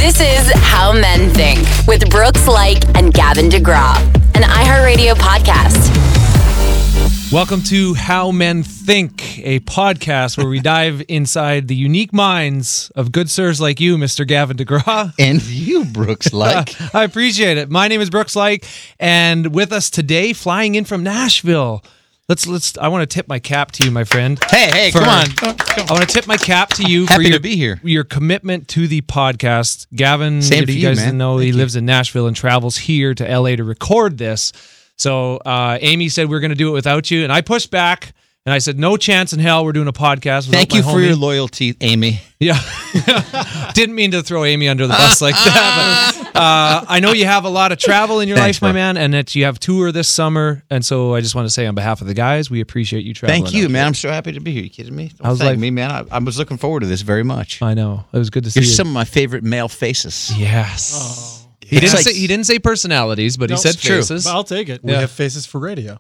This is How Men Think with Brooks Like and Gavin DeGraw, an iHeartRadio podcast. Welcome to How Men Think, a podcast where we dive inside the unique minds of good sirs like you, Mr. Gavin DeGraw. And you, Brooks Like. I appreciate it. My name is Brooks Like, and with us today, flying in from Nashville. I want to tip my cap to you, my friend. Hey, come on. I want to tip my cap to you Happy to be here. Your commitment to the podcast. Gavin, Same if to you you, guys man. didn't know, Thank he you. lives in Nashville and travels here to LA to record this. So Amy said we're going to do it without you, and I pushed back, and I said, no chance in hell we're doing a podcast without Thank you my for homie. your loyalty, Amy. Yeah. Didn't mean to throw Amy under the bus like that. But, I know you have a lot of travel in your Thanks, life, my bro. man, and that you have tour this summer. And so I just want to say on behalf of the guys, we appreciate you traveling. Thank you, out. man. I'm so happy to be here. You kidding me? I was Thank like- me, man. I was looking forward to this very much. I know. It was good to see You're you. some of my favorite male faces. Yes. He It's didn't like- say personalities, but he No, said it's true. faces. I'll take it. We Yeah. have faces for radio.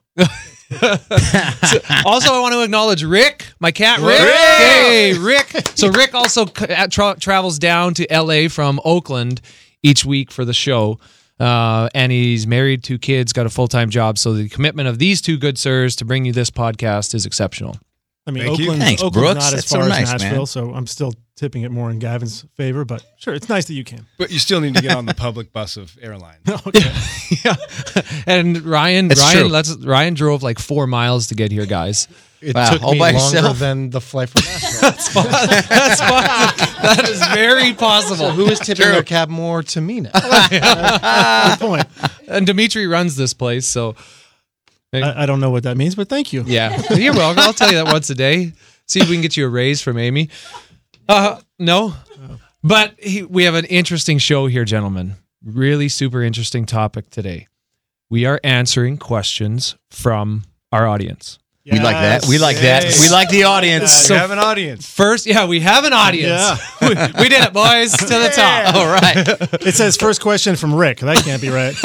Also, I want to acknowledge Rick, my cat Rick. Rick! Hey, Rick. So Rick also travels down to LA from Oakland each week for the show. And he's married, 2 kids, got a full-time job. So the commitment of these two good sirs to bring you this podcast is exceptional. I mean, Thank you. Oakland's Thanks, Brooks. not as That's so far nice, as Nashville, man. so I'm still tipping it more in Gavin's favor. But sure, it's nice that you can. But you still need to get on the public bus of airlines. Okay. Yeah. And Ryan It's Ryan drove like 4 miles to get here, guys. It Wow, took all me by longer yourself? than the flight from Nashville. That's possible. That is very possible. Who is tipping their cab more to me now? Good point. And Dimitri runs this place, so I don't know what that means, but thank you. yeah. You're welcome. I'll tell you that once a day. See if we can get you a raise from Amy. No. But we have an interesting show here, gentlemen. Really super interesting topic today. We are answering questions from our audience. We like that. We like that. Yes. We like the audience. We have an audience. First, we have an audience. Yeah. we did it, boys. To the top. All right. It says first question from Rick. That can't be right.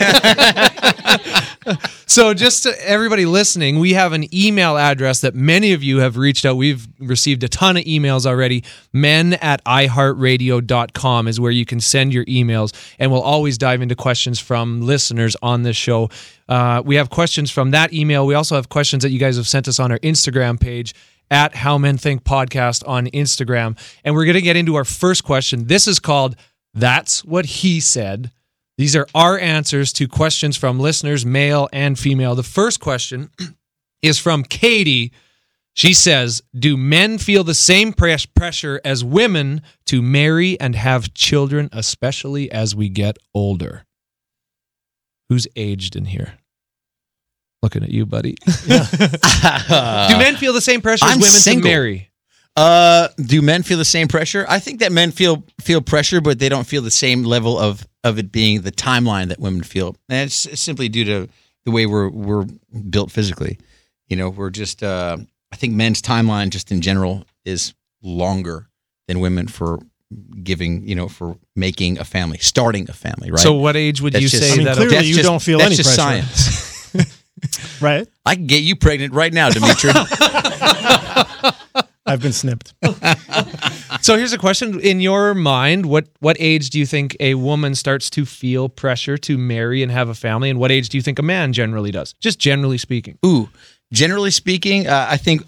So just to everybody listening, we have an email address that many of you have reached out. We've received a ton of emails already. men@iheartradio.com is where you can send your emails, and we'll always dive into questions from listeners on this show. We have questions from that email. We also have questions that you guys have sent us on our Instagram page at How Men Think Podcast on Instagram. And we're going to get into our first question. This is called That's What He Said. These are our answers to questions from listeners, male and female. The first question is from Katie. She says, do men feel the same pressure as women to marry and have children, especially as we get older? Who's aged in here? Looking at you, buddy. Do men feel the same pressure as I'm women single. to marry? Do men feel the same pressure? I think that men feel pressure, but they don't feel the same level of it being the timeline that women feel. And it's simply due to the way we're built physically. You know, we're just. I think men's timeline, just in general, is longer than women for giving. You know, for making a family, starting a family. Right. So what age would That's you just- say I mean, that? clearly That's you just- don't feel that's any just pressure. science. Right? I can get you pregnant right now, Dimitri. I've been snipped. So here's a question. In your mind, what age do you think a woman starts to feel pressure to marry and have a family? And what age do you think a man generally does? Just generally speaking. Ooh, generally speaking, I think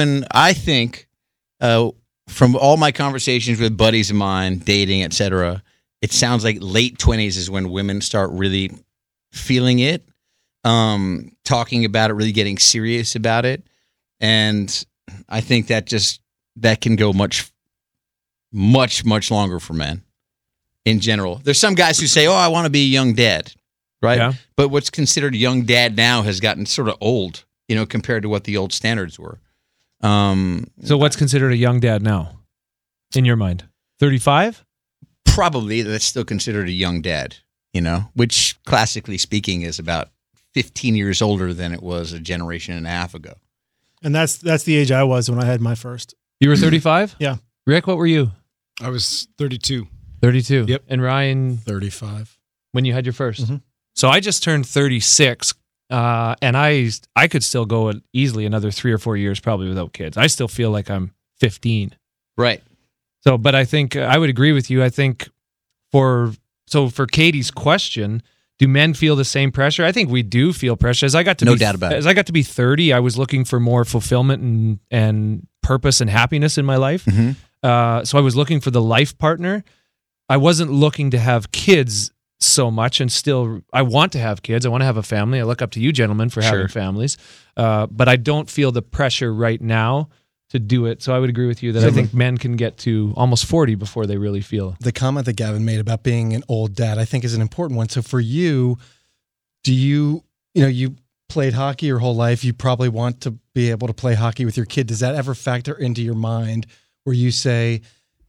from all my conversations with buddies of mine, dating, etc., it sounds like late 20s is when women start really feeling it, talking about it, really getting serious about it, and I think that can go much longer for men. In general, there's some guys who say, "Oh, I want to be a young dad," right? Yeah. But what's considered a young dad now has gotten sort of old, you know, compared to what the old standards were. So what's considered a young dad now, in your mind? 35? Probably that's still considered a young dad, you know, which classically speaking is about 15 years older than it was a generation and a half ago. And that's the age I was when I had my first. You were 35? Yeah. Rick, what were you? I was 32. 32. Yep. And Ryan, 35. when you had your 1st? Mhm. So I just turned 36, and I could still go easily another 3 or 4 years probably without kids. I still feel like I'm 15. Right. So, but I think I would agree with you. I think for Katie's question, do men feel the same pressure? I think we do feel pressure. As I got to No doubt about it. As I got to be 30, I was looking for more fulfillment and purpose and happiness in my life. Mm-hmm. So I was looking for the life partner. I wasn't looking to have kids so much, and still I want to have kids. I want to have a family. I look up to you gentlemen for having Sure. families. But I don't feel the pressure right now to do it. So I would agree with you that I think men can get to almost 40 before they really feel. The comment that Gavin made about being an old dad, I think, is an important one. So for you, do you played hockey your whole life. You probably want to be able to play hockey with your kid. Does that ever factor into your mind where you say,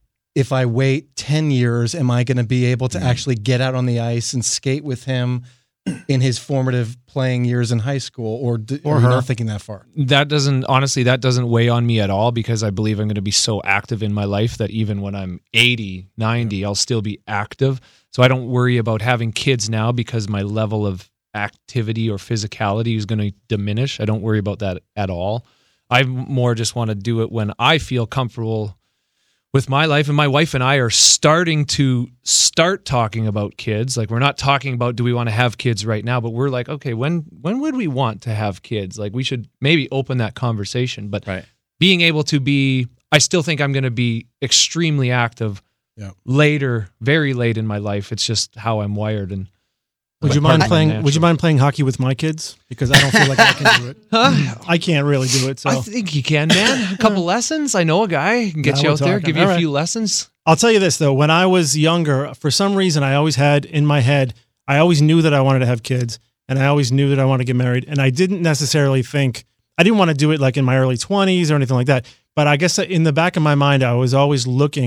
if I wait 10 years, am I going to be able to actually get out on the ice and skate with him in his formative playing years in high school? Or are you not thinking that far? That doesn't weigh on me at all, because I believe I'm going to be so active in my life that even when I'm 80, 90, I'll still be active. So I don't worry about having kids now because my level of activity or physicality is going to diminish. I don't worry about that at all. I more just want to do it when I feel comfortable with my life. And my wife and I are starting to talking about kids. Like, we're not talking about, do we want to have kids right now? But we're like, okay, when would we want to have kids? Like, we should maybe open that conversation. But Right. being able to be, I still think I'm going to be extremely active later, very late in my life. It's just how I'm wired. And Would you mind playing hockey with my kids? Because I don't feel like I can do it. I can't really do it. So I think you can, man. A couple lessons. I know a guy who can get Now you we're out there, talking. give you All a right. few lessons. I'll tell you this, though. When I was younger, for some reason, I always had in my head, I always knew that I wanted to have kids, and I always knew that I wanted to get married. And I didn't necessarily think, I didn't want to do it like in my early 20s or anything like that. But I guess in the back of my mind, I was always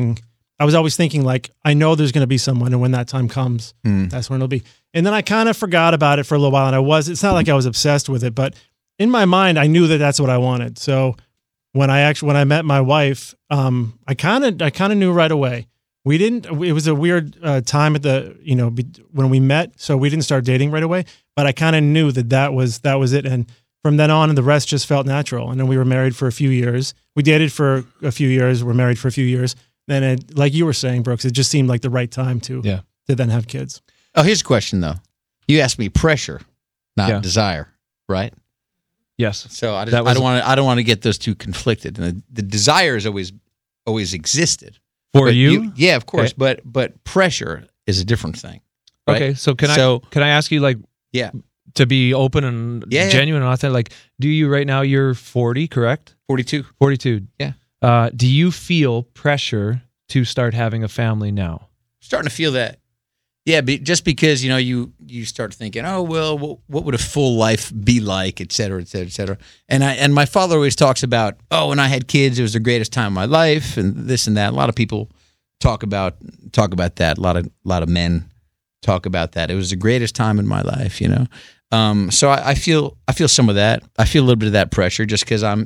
thinking, like, I know there's going to be someone, and when that time comes, that's when it'll be. And then I kind of forgot about it for a little while, and it's not like I was obsessed with it, but in my mind, I knew that that's what I wanted. So when I met my wife, I kind of knew right away. It was a weird time when we met, so we didn't start dating right away, but I kind of knew that was it. And from then on, the rest just felt natural. And then we were married for a few years. We dated for a few years. We're married for a few years. Then like you were saying, Brooks, it just seemed like the right time to then have kids. Oh, here's a question though. You asked me pressure, not desire, right? Yes. So I don't want to get those two conflicted. And the desire has always existed For But you? yeah, of course. Okay. But pressure is a different thing. Right? Okay, so can I ask you, like, Yeah, to be open and genuine and authentic, like, do you right now, you're 40, correct? 42. 42. Yeah. Do you feel pressure to start having a family now? Starting to feel that. Yeah, just because, you start thinking, oh, well, what would a full life be like, et cetera, et cetera, et cetera. And my father always talks about, oh, when I had kids, it was the greatest time of my life, and this and that. A lot of people talk about that. A lot of men talk about that. It was the greatest time in my life, So I feel some of that. I feel a little bit of that pressure just because I'm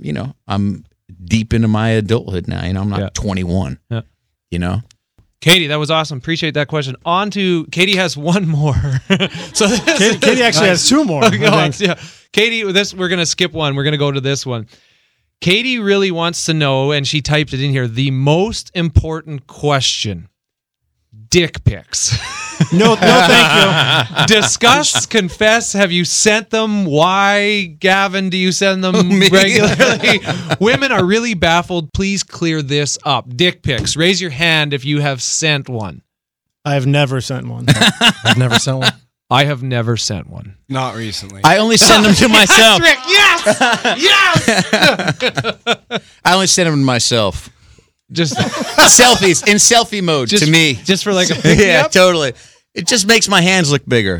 deep into my adulthood now. I'm not 21. Yeah. Katie, that was awesome. Appreciate that question. On to Katie has one more. So Katie actually has two more. I think. Yeah. Katie, we're going to skip one. We're going to go to this one. Katie really wants to know, and she typed it in here, the most important question. Dick pics. No, thank you. Discuss, confess, have you sent them? Why, Gavin, do you send them regularly? Women are really baffled. Please clear this up. Dick pics. Raise your hand if you have sent one. I have never sent one. I've never sent one. I have never sent one. Not recently. I only send them to myself. Yes! Yes! I only send them to myself. Just Selfies in selfie mode to me. Just for like a pick me Yeah, up? totally. It just makes my hands look bigger.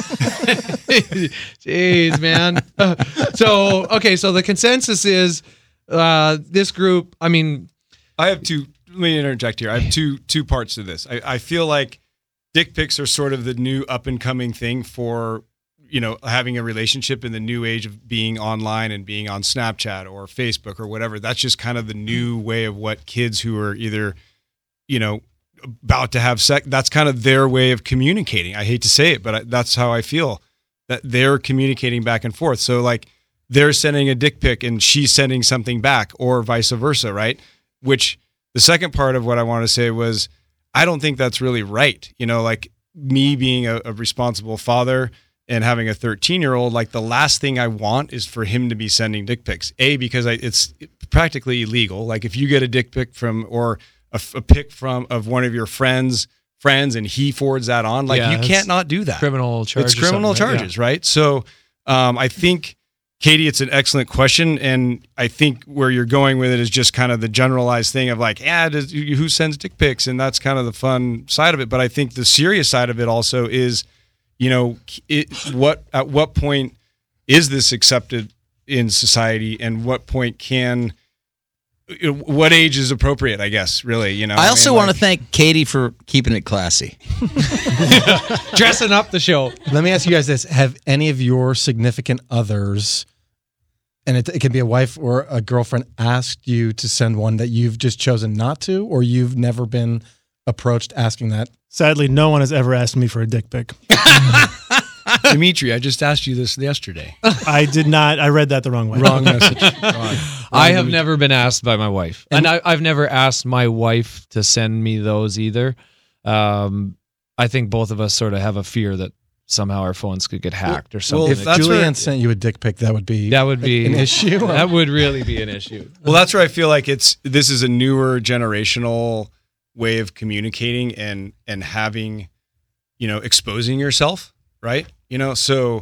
Jeez, man. So the consensus is this group, I mean, I have two. Let me interject here. I have two parts to this. I feel like dick pics are sort of the new up and coming thing for, having a relationship in the new age of being online and being on Snapchat or Facebook or whatever. That's just kind of the new way of what kids who are either, about to have sex, that's kind of their way of communicating. I hate to say it, but that's how I feel, that they're communicating back and forth. So like they're sending a dick pic and she's sending something back or vice versa, right? Which the second part of what I wanted to say was, I don't think that's really right. You know, like me being a responsible father and having a 13-year-old, like the last thing I want is for him to be sending dick pics. Because it's practically illegal. Like if you get a dick pic from or a pic of one of your friends and he forwards that on, like you can't not do that. Criminal charges. It's criminal charges, right? So I think, Katie, it's an excellent question, and I think where you're going with it is just kind of the generalized thing of like, who sends dick pics, and that's kind of the fun side of it. But I think the serious side of it also is, you know, at what point is this accepted in society, and what age is appropriate? I guess really, you know. I also want to thank Katie for keeping it classy, dressing up the show. Let me ask you guys this: have any of your significant others, and it can be a wife or a girlfriend, asked you to send one that you've just chosen not to, or you've never been approached asking that? Sadly, no one has ever asked me for a dick pic. Dimitri, I just asked you this yesterday. I did not. I read that the wrong way. Wrong message. I have never been asked by my wife, and I've never asked my wife to send me those either. I think both of us sort of have a fear that somehow our phones could get hacked or something. If Julianne sent you a dick pic, that would be an issue. That would really be an issue. Well, that's where I feel like this is a newer generational way of communicating and having, you know, exposing yourself, right? You know, so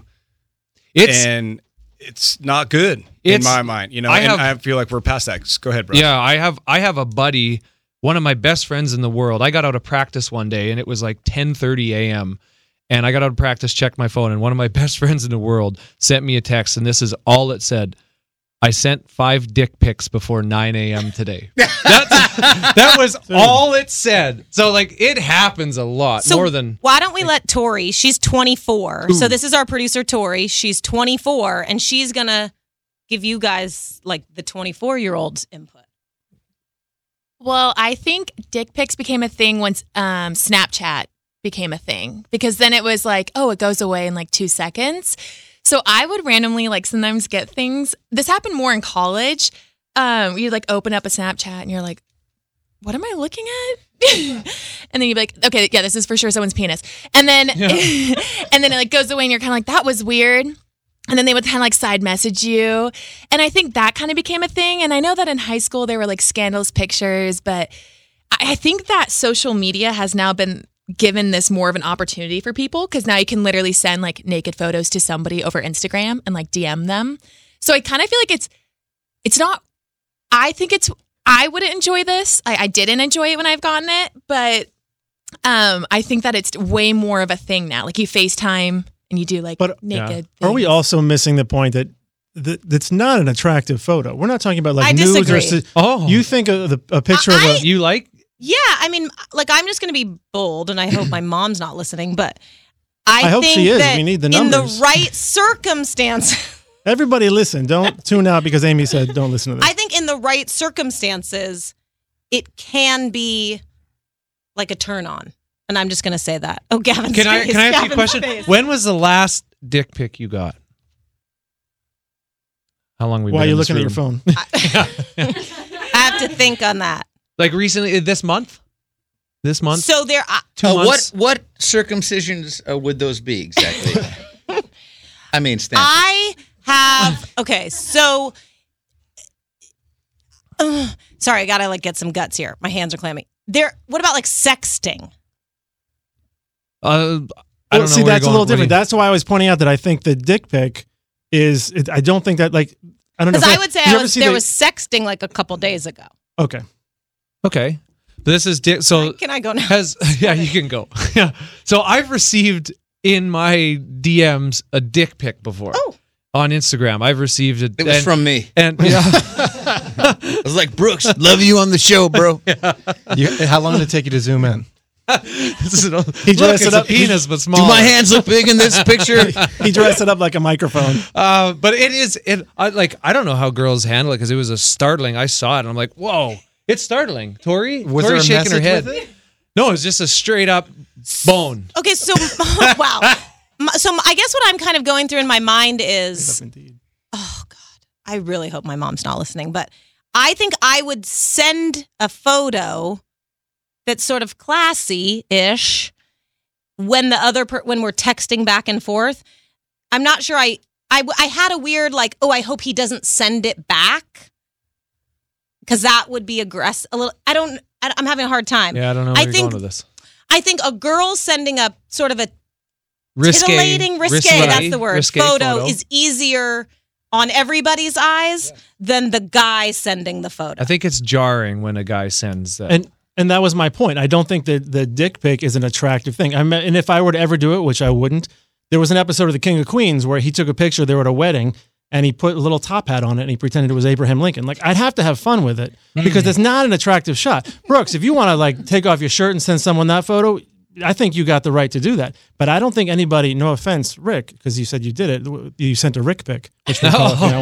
it's not good in my mind, you know. I feel like we're past that. Go ahead, bro. Yeah, I have a buddy, one of my best friends in the world. I got out of practice one day and it was like 10:30 a.m. and I got out of practice, checked my phone, and one of my best friends in the world sent me a text, and this is all it said: I sent 5 dick pics before 9 a.m. today. That was all it said. So, like, it happens a lot, more than... Why don't we let Tori, she's 24. Ooh. So this is our producer, Tori. She's 24, and she's going to give you guys, like, the 24-year-old's input. Well, I think dick pics became a thing once Snapchat became a thing. Because then it was like, oh, it goes away in, like, 2 seconds. So I would randomly, like, sometimes get things. This happened more in college. You'd, like, open up a Snapchat and you're like, what am I looking at? And then you'd be like, okay, yeah, this is for sure someone's penis. And then, and then it, like, goes away and you're kind of like, that was weird. And then they would kind of, like, side message you. And I think that kind of became a thing. And I know that in high school there were, like, scandalous pictures. But I think that social media has now been given this more of an opportunity for people, because now you can literally send, like, naked photos to somebody over Instagram and, like, DM them. So I kind of feel like it's not, I wouldn't enjoy this. I didn't enjoy it when I've gotten it, but I think that it's way more of a thing now. Like, you FaceTime and you do, like, naked things. Are we also missing the point that that's not an attractive photo? We're not talking about, like, I nudes disagree. or you think of a picture of a... You like... Yeah, I mean, like, I'm just going to be bold, and I hope my mom's not listening, but I hope think she is. that We need the in numbers. the right circumstance. Everybody listen. Don't tune out because Amy said don't listen to this. I think in the right circumstances, it can be like a turn on. And I'm just going to say that. Oh, Gavin's Can I face. ask you a Gavin's question? face. When was the last dick pic you got? How long we been Why are you in this looking at your room? phone? I have to think on that. Like recently, this month? This month? So there, 2 months? What circumcisions would those be exactly? I mean, Stanford. I have, okay, so, sorry, I gotta, like, get some guts here. My hands are clammy. What about, like, sexting? I don't know. See, where that's a you're little going. different. That's why I was pointing out that I think the dick pic is, I don't think that, like, I don't know. Because I would say you ever see there was sexting, like, a couple days ago. Okay. Okay. This is dick. So Can I go now? yeah, you can go. Yeah. So I've received in my DMs a dick pic before. Oh. On Instagram, I've received it. It was from me. And yeah, I was like, Brooks, love you on the show, bro. How long did it take you to zoom in? he dressed it it's up- a penis, but small. Do my hands look big in this picture? He dressed it up like a microphone. But it is. I don't know how girls handle it because it was a startling. I saw it and I'm like, whoa, it's startling. Tori's there a shaking her message head. with it? No, it's just a straight up bone. Okay, so, wow. So I guess what I'm kind of going through in my mind is, Indeed. oh God, I really hope my mom's not listening, but I think I would send a photo that's sort of classy-ish when when we're texting back and forth. I'm not sure I had a weird like, oh, I hope he doesn't send it back, because that would be aggressive. A little. I'm having a hard time. Yeah, I don't know where you're going with this. I think a girl sending a sort of a Risque, that's the word, risque photo is easier on everybody's eyes than the guy sending the photo. I think it's jarring when a guy sends that. And that was my point. I don't think that the dick pic is an attractive thing. And if I were to ever do it, which I wouldn't, there was an episode of The King of Queens where he took a picture. They were at a wedding, and he put a little top hat on it, and he pretended it was Abraham Lincoln. Like, I'd have to have fun with it because it's not an attractive shot. Brooks, if you want to like take off your shirt and send someone that photo, I think you got the right to do that. But I don't think anybody, no offense, Rick, because you said you did it, you sent a Rick pic. Which we call it, you know,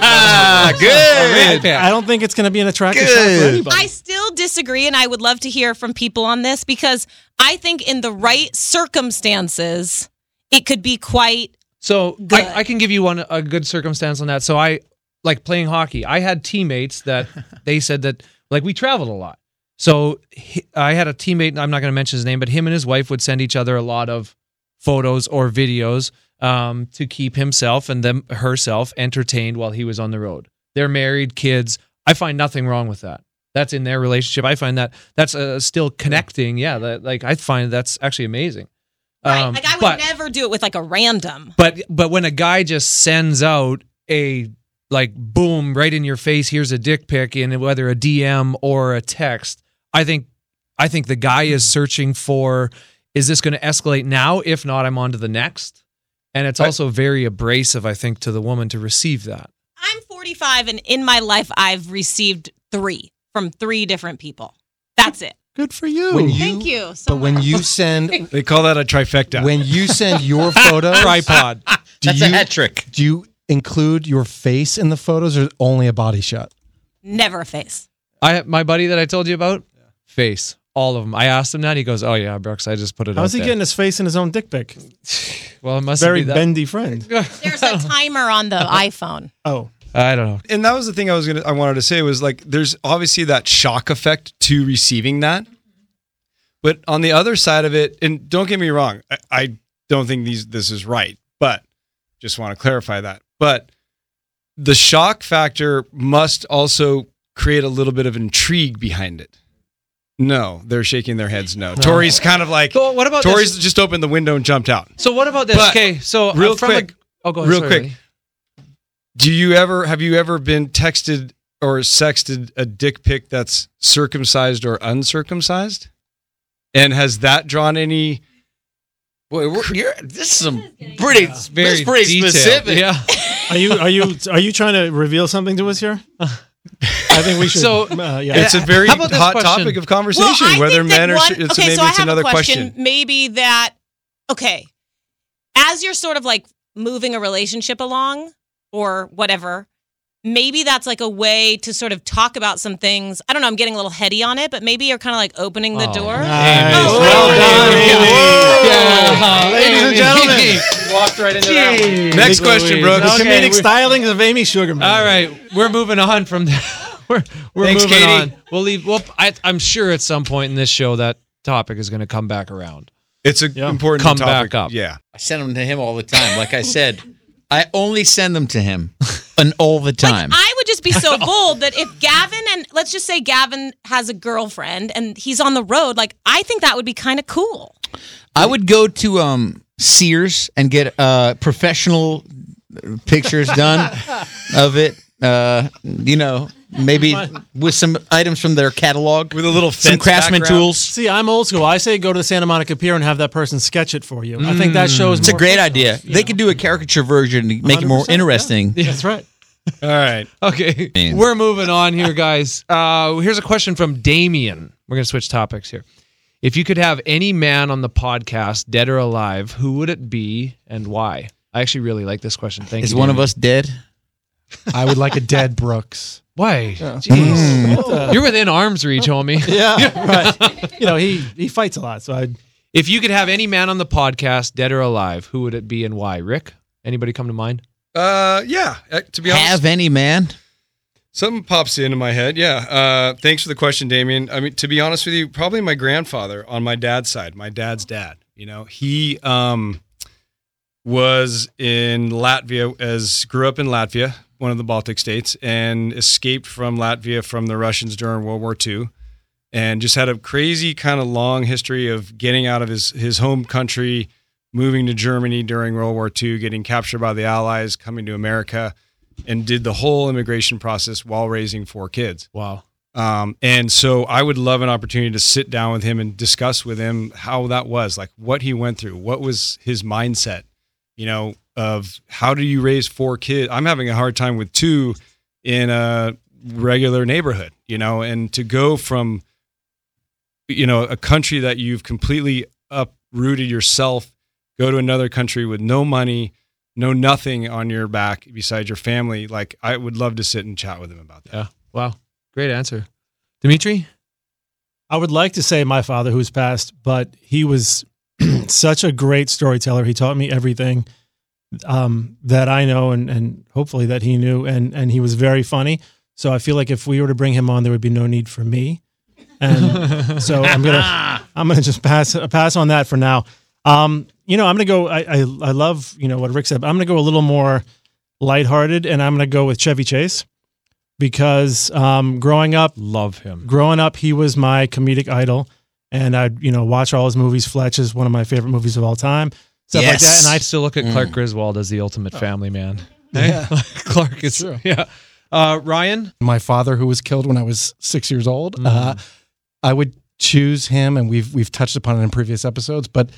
Good. I don't think it's going to be an attractive shot for anybody. I still disagree, and I would love to hear from people on this, because I think in the right circumstances, it could be quite So good. I can give you a good circumstance on that. So I like playing hockey. I had teammates that they said that like we traveled a lot. So I had a teammate, I'm not going to mention his name, but him and his wife would send each other a lot of photos or videos to keep himself and herself entertained while he was on the road. They're married, kids. I find nothing wrong with that. That's in their relationship. I find that that's still connecting. Yeah, I find that's actually amazing. right. Like I would never do it with like a random. But when a guy just sends out a like boom right in your face, here's a dick pic in whether a DM or a text, I think the guy is searching for, is this going to escalate now? If not, I'm on to the next. And it's also very abrasive, I think, to the woman to receive that. I'm 45, and in my life, I've received 3 from 3 different people. That's it. Good for you. Thank you so But when much. you send They call that a trifecta. when you send your photos, Tripod. That's a hat trick. do you include your face in the photos or only a body shot? Never a face. My buddy that I told you about, face. All of them. I asked him that. He goes, "Oh yeah, Brooks, I just put it out How's he there." getting his face in his own dick pic? Well, it must Very be that. bendy friend. There's a timer on the iPhone. Oh. I don't know. And that was the thing I wanted to say was like, there's obviously that shock effect to receiving that. But on the other side of it, and don't get me wrong, I don't think this is right, but just want to clarify that. But the shock factor must also create a little bit of intrigue behind it. No, they're shaking their heads no. Tori's kind of like, So what about Tori's this? just opened the window and jumped out. So what about this? But Okay, so real from quick, go ahead. real Sorry, quick. buddy. Have you ever been texted or sexted a dick pic that's circumcised or uncircumcised? And has that drawn any? Boy, this is some pretty, It's very detailed. specific. Yeah. Are you trying to reveal something to us here? I think we should. So, yeah. It's a very How about this hot question? topic of conversation. I Whether think that men are. one- It's, okay, maybe so I it's have another a question. question. Maybe that. Okay, as you're sort of like moving a relationship along or whatever, maybe that's like a way to sort of talk about some things. I don't know. I'm getting a little heady on it, but maybe you're kind of like opening the door. Nice. Oh, Well done, Amy. Ladies and gentlemen. Walked right into that one. Next question, Brooks. The comedic stylings of Amy Sugarman. All right, we're moving on from that. We're Thanks, moving Katie. on. We'll leave. Well, I'm sure at some point in this show that topic is going to come back around. It's an important Come topic. back up. Yeah. I send them to him all the time. Like I said, I only send them to him, and all the time. I would just be so bold that if Gavin, and let's just say Gavin has a girlfriend and he's on the road, like I think that would be kind of cool. I would go to Sears and get professional pictures done of it. Maybe with some items from their catalog, With a little some fence craftsman background. tools. See, I'm old school. I say go to the Santa Monica Pier and have that person sketch it for you. I think that shows It's a more great photos, idea. you They know? could do a caricature version to make it more 100%, interesting. yeah. That's right. All right. Okay, Man. we're moving on here, guys. Here's a question from Damien. We're going to switch topics here. If you could have any man on the podcast, dead or alive, who would it be and why? I actually really like this question. Thank you. Is one of Damien. us dead? I would like a dead Brooks. Why? Jeez. You're within arm's reach, homie. Yeah, right. You know, he fights a lot, so I'd. If you could have any man on the podcast, dead or alive, who would it be and why? Rick? Anybody come to mind? Yeah. To be honest, Have any man? Something pops into my head. Yeah. Thanks for the question, Damien. I mean, to be honest with you, probably my grandfather on my dad's side, my dad's dad. He was in Latvia, grew up in Latvia, one of the Baltic states, and escaped from Latvia from the Russians during World War II, and just had a crazy kind of long history of getting out of his home country, moving to Germany during World War II, getting captured by the Allies, coming to America, and did the whole immigration process while raising 4 kids. Wow. And so I would love an opportunity to sit down with him and discuss with him how that was, like what he went through, what was his mindset, of how do you raise 4 kids? I'm having a hard time with 2 in a regular neighborhood, and to go from, a country that you've completely uprooted yourself, go to another country with no money, no nothing on your back besides your family. Like, I would love to sit and chat with him about that. Yeah. Wow. Great answer. Dimitri? I would like to say my father who's passed, but he was such a great storyteller. He taught me everything that I know and hopefully that he knew. And he was very funny. So I feel like if we were to bring him on, there would be no need for me. And so I'm gonna just pass on that for now. I'm gonna go. I love what Rick said, but I'm gonna go a little more lighthearted, and I'm gonna go with Chevy Chase because growing up, Love him. he was my comedic idol, and I'd watch all his movies. Fletch is one of my favorite movies of all time. Stuff like that, and I still look at Clark Griswold as the ultimate family man. Yeah. Clark is True. Yeah. Ryan? My father, who was killed when I was 6 years old, I would choose him, and we've touched upon it in previous episodes. But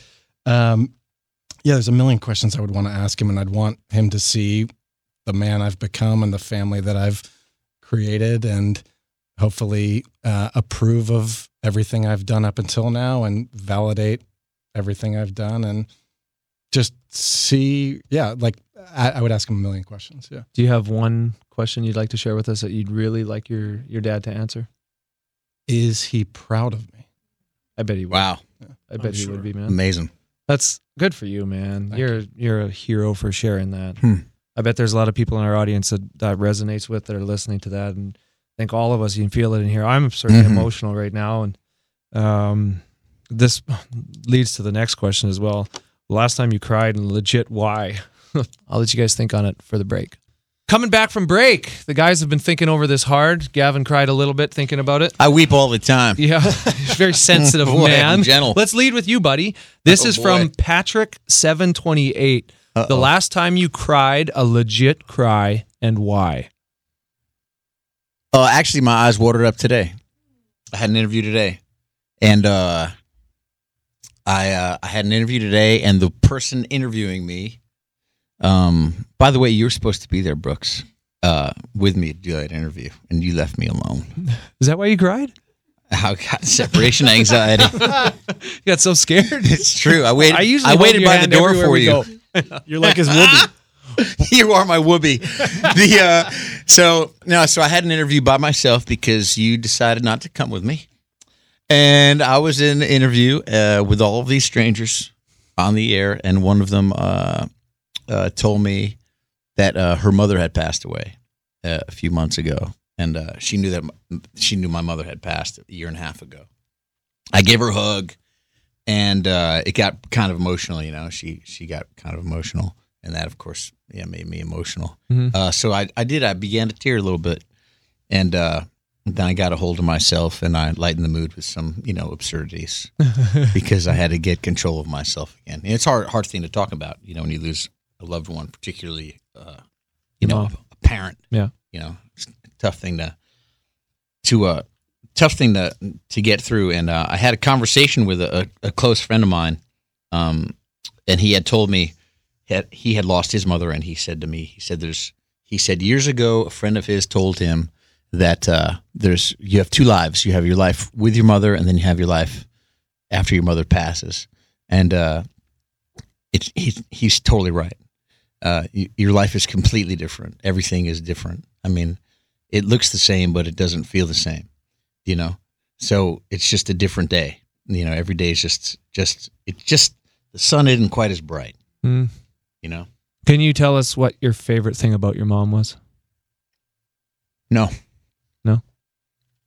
there's a million questions I would want to ask him, and I'd want him to see the man I've become and the family that I've created, and hopefully approve of everything I've done up until now, and validate everything I've done, and just see. I would ask him a million questions. Yeah. Do you have one question you'd like to share with us that you'd really like your dad to answer? Is he proud of me? I bet he would. Wow. I bet he would be, man. Amazing. That's good for you, man. You're a hero for sharing that. I bet there's a lot of people in our audience that resonates with that are listening to that, and I think all of us, you can feel it in here. I'm certainly emotional right now, and this leads to the next question as well. The last time you cried, and legit why? I'll let you guys think on it for the break. Coming back from break, the guys have been thinking over this hard. Gavin cried a little bit thinking about it. I weep all the time. Yeah, he's a very sensitive Boy, man. I'm gentle. Let's lead with you, buddy. This is from Patrick728. The last time you cried, a legit cry, and why? Actually, my eyes watered up today. I had an interview today, and I had an interview today, and the person interviewing me. By the way, you were supposed to be there, Brooks, with me to do that interview, and you left me alone. Is that why you cried? I got separation anxiety. You got so scared. It's true. I waited hold your by the hand door everywhere for we you. go. You're like his whoopee. You are my whoopee. So I had an interview by myself because you decided not to come with me, and I was in the interview with all of these strangers on the air, and one of them told me that her mother had passed away a few months ago, and she knew my mother had passed a year and a half ago. I gave her a hug, and it got kind of emotional. She got kind of emotional, and that, of course, made me emotional. So I began to tear a little bit, and then I got a hold of myself, and I lightened the mood with some absurdities because I had to get control of myself again. And it's a hard thing to talk about, when you lose a loved one, particularly, a parent. Yeah. It's a tough thing to get through. And I had a conversation with a close friend of mine, and he had told me he had lost his mother, and he said to me, he said years ago, a friend of his told him that you have 2 lives. You have your life with your mother, and then you have your life after your mother passes. And he's totally right. Your life is completely different. Everything is different. I mean, it looks the same, but it doesn't feel the same, So it's just a different day. Every day is just the sun isn't quite as bright. Can you tell us what your favorite thing about your mom was? No.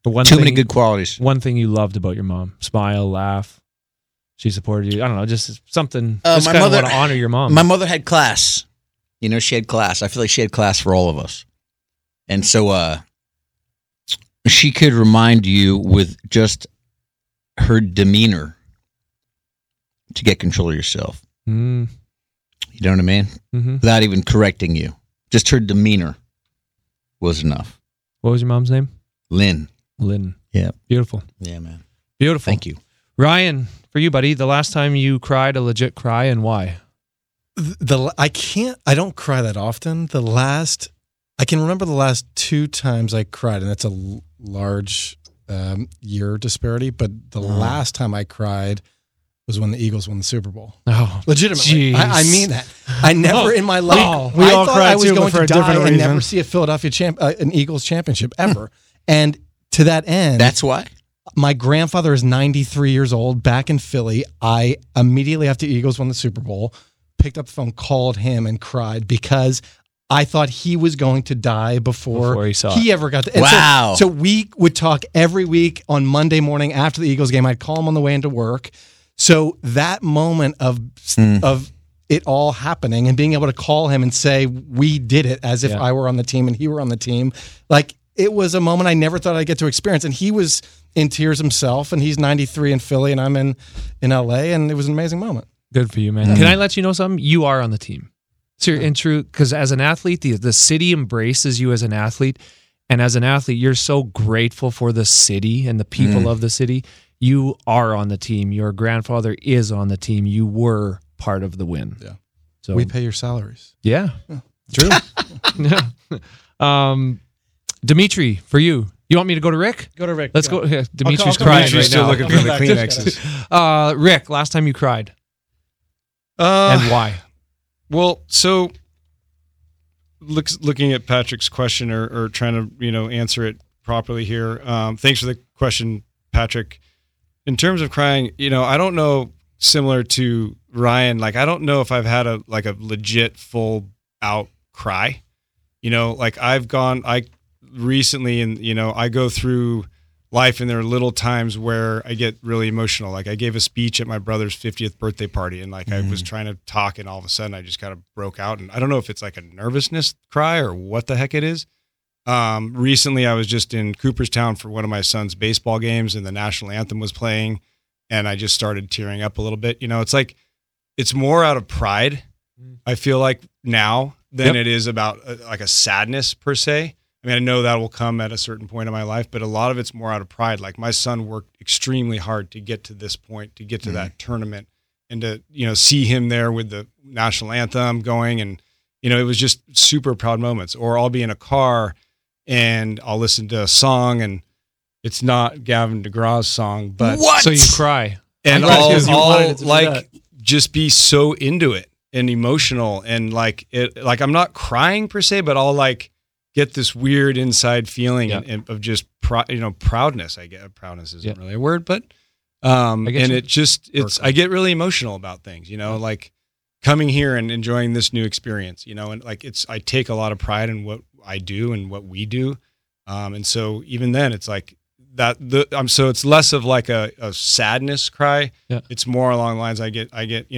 But Too many good qualities. One thing you loved about your mom: smile, laugh. She supported you. I don't know, just something. Just My kind of mother- want to honor your mom. My mother had class. You know, she had class. I feel like she had class for all of us. And so she could remind you with just her demeanor to get control of yourself. Mm, You know what I mean? hmm Without even correcting you. Just her demeanor was enough. What was your mom's name? Lynn. Lynn. Yeah. Beautiful. Yeah, man. Beautiful. Thank you. Ryan, for you, buddy, the last time you cried a legit cry and why? I don't cry that often. I can remember the last 2 times I cried, and that's a large year disparity. But the last time I cried was when the Eagles won the Super Bowl. Oh, Legitimately, jeez. I mean that. I never in my life. We I all thought cried I was too, but going for to a die different and never reason. see a Philadelphia an Eagles championship ever. And to that end, That's why? my grandfather is 93 years old, back in Philly. I immediately after Eagles won the Super Bowl, picked up the phone, called him, and cried because I thought he was going to die before he saw he ever got to. And Wow. So we would talk every week on Monday morning after the Eagles game. I'd call him on the way into work. So that moment of it all happening and being able to call him and say we did it as if Yeah. I were on the team and he were on the team, like it was a moment I never thought I'd get to experience. And he was in tears himself, and he's 93 in Philly, and I'm in LA, and it was an amazing moment. Good for you, man. Can I let you know something? You are on the team. So in true, because as an athlete, the city embraces you as an athlete. And as an athlete, you're so grateful for the city and the people of the city. You are on the team. Your grandfather is on the team. You were part of the win. Yeah. So We pay your salaries. yeah, true. Yeah. Dimitri, for you. You want me to go to Rick? Go to Rick. Let's yeah. go. Yeah, Dimitri's I'll come crying back. right still now. looking for the Kleenexes. Rick, last time you cried Uh, and why? Well, so looking at Patrick's question or trying to answer it properly here. Thanks for the question, Patrick. In terms of crying, I don't know. Similar to Ryan, like I don't know if I've had a legit full out cry. I recently, and I go through life, and there are little times where I get really emotional. Like I gave a speech at my brother's 50th birthday party, and I was trying to talk, and all of a sudden I just kind of broke out. And I don't know if it's like a nervousness cry or what the heck it is. Recently I was just in Cooperstown for one of my son's baseball games, and the national anthem was playing, and I just started tearing up a little bit. It's like, it's more out of pride, I feel like now, than it is about like a sadness per se. I mean, I know that will come at a certain point in my life, but a lot of it's more out of pride. Like my son worked extremely hard to get to this point, to get to that tournament, and to, see him there with the national anthem going. And, it was just super proud moments. Or I'll be in a car and I'll listen to a song, and it's not Gavin DeGraw's song, but What? So you cry. and I guess you wanted it to I'll be like just be so into it and emotional, and like I'm not crying per se, but I'll like get this weird inside feeling of just proudness. I get proudness isn't really a word, but and you. I get really emotional about things, like coming here and enjoying this new experience, and like I take a lot of pride in what I do and what we do, and so even then it's like that. So it's less of like a sadness cry. Yeah. It's more along the lines I get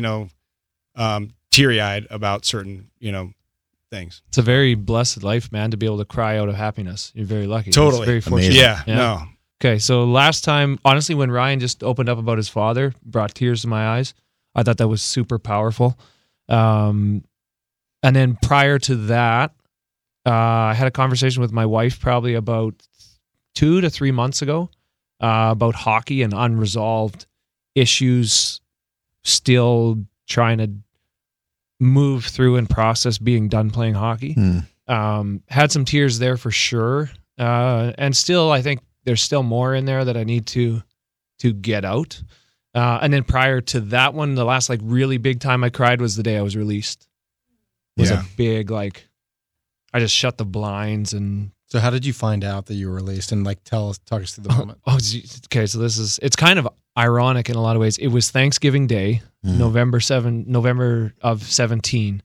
teary eyed about certain things. It's a very blessed life, man, to be able to cry out of happiness. You're very lucky. Totally. It's very fortunate. Amazing. Yeah. Yeah. No. Okay, so last time, honestly, when Ryan just opened up about his father, brought tears to my eyes. I thought that was super powerful. And then prior to that, I had a conversation with my wife probably about 2 to 3 months ago about hockey and unresolved issues, still trying to move through and process being done playing hockey. Had some tears there for sure. And still, I think there's still more in there that I need to get out. And then prior to that one, the last like really big time I cried was the day I was released. It was a big, like, I just shut the blinds and. So how did you find out that you were released? And like, talk us through the moment. Okay. So it's kind of ironic in a lot of ways. It was Thanksgiving Day, November of 17.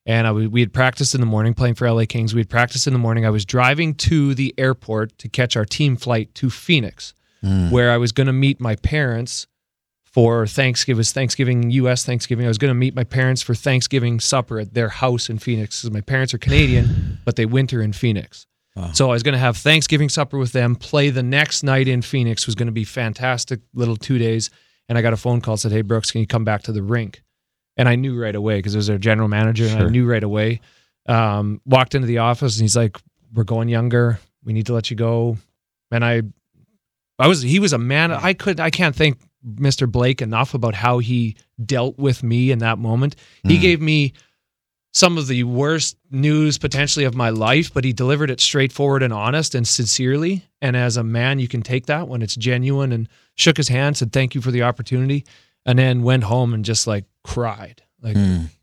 And we had practiced in the morning playing for LA Kings. We had practiced in the morning. I was driving to the airport to catch our team flight to Phoenix, where I was going to meet my parents for Thanksgiving. It was Thanksgiving, U.S. Thanksgiving. I was going to meet my parents for Thanksgiving supper at their house in Phoenix, because my parents are Canadian, but they winter in Phoenix. Wow. So I was going to have Thanksgiving supper with them, play the next night in Phoenix. It was going to be fantastic little 2 days. And I got a phone call, said, "Hey, Brooks, can you come back to the rink?" And I knew right away, because it was their general manager, and I knew right away. Walked into the office, and he's like, "We're going younger. We need to let you go." And he was a man. I can't thank Mr. Blake enough about how he dealt with me in that moment. He gave me some of the worst news potentially of my life, but he delivered it straightforward and honest and sincerely. And as a man, you can take that when it's genuine, and shook his hand, said thank you for the opportunity, and then went home and just like cried. Like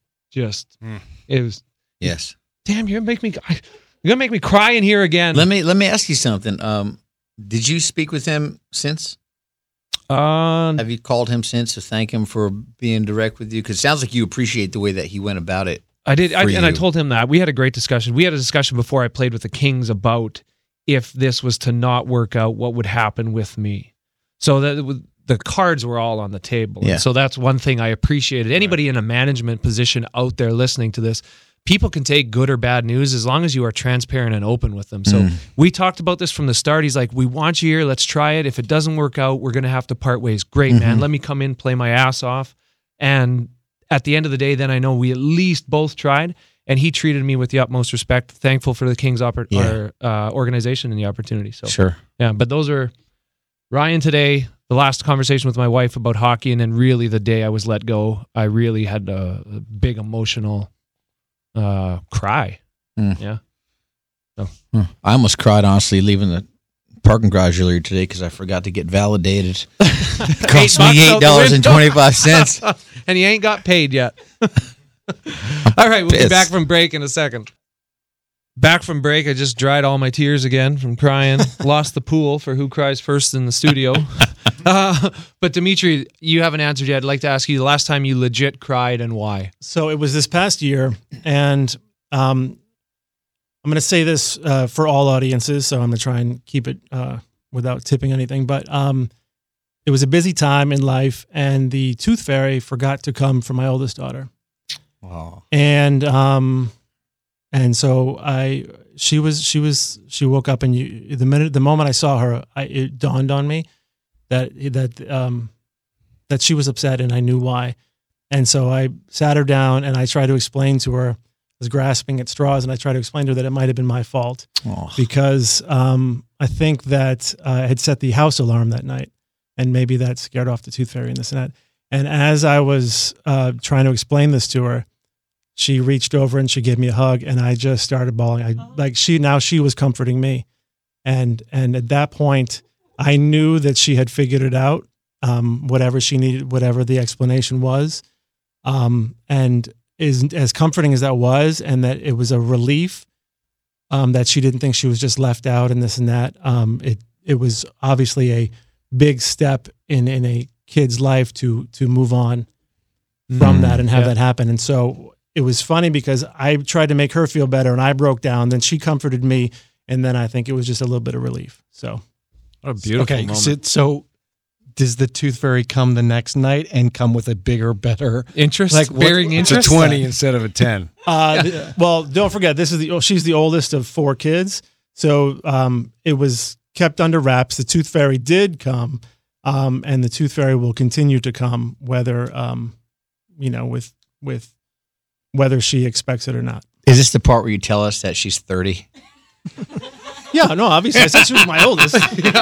it was, yes. Damn, you're gonna make me cry in here again. Let me ask you something. Did you speak with him since? Have you called him since to thank him for being direct with you? Because it sounds like you appreciate the way that he went about it. I did, and I told him that. We had a great discussion. We had a discussion before I played with the Kings about if this was to not work out, what would happen with me. So that the cards were all on the table. Yeah. And so that's one thing I appreciated. Anybody in a management position out there listening to this, people can take good or bad news as long as you are transparent and open with them. So we talked about this from the start. He's like, "We want you here. Let's try it. If it doesn't work out, we're going to have to part ways." Great, man. Let me come in, play my ass off. And at the end of the day, then I know we at least both tried. And he treated me with the utmost respect. Thankful for the Kings organization and the opportunity. So yeah, but those are Ryan today. The last conversation with my wife about hockey, and then really the day I was let go, I really had a big emotional cry. Yeah. So. I almost cried, honestly, leaving the parking garage earlier today because I forgot to get validated. It cost me $8.25. And he ain't got paid yet. All right, we'll be back from break in a second. Back from break, I just dried all my tears again from crying. Lost the pool for who cries first in the studio. But Dimitri, you haven't answered yet. I'd like to ask you the last time you legit cried and why. So it was this past year, and I'm going to say this for all audiences, so I'm going to try and keep it without tipping anything. But it was a busy time in life, and the tooth fairy forgot to come for my oldest daughter. Wow. And so she woke up, and the moment I saw her, it dawned on me that she was upset, and I knew why. And so I sat her down, and I tried to explain to her. I was grasping at straws, and I tried to explain to her that it might have been my fault because I think that I had set the house alarm that night, and maybe that scared off the tooth fairy and this and that. And as I was trying to explain this to her, she reached over and she gave me a hug, and I just started bawling. She was comforting me, and at that point, I knew that she had figured it out, whatever she needed, whatever the explanation was, and as comforting as that was, and that it was a relief that she didn't think she was just left out and this and that. It was obviously a big step in a kid's life to move on from that and have that happen, and so. It was funny because I tried to make her feel better and I broke down. Then she comforted me. And then I think it was just a little bit of relief. So, what a beautiful moment. So does the tooth fairy come the next night and come with a bigger, better interest? Bearing It's interest? a 20 instead of a 10. Well, don't forget, she's the oldest of 4 kids. So it was kept under wraps. The tooth fairy did come, and the tooth fairy will continue to come, whether, with whether she expects it or not. Is this the part where you tell us that she's 30? Yeah, no, obviously. I said she was my oldest.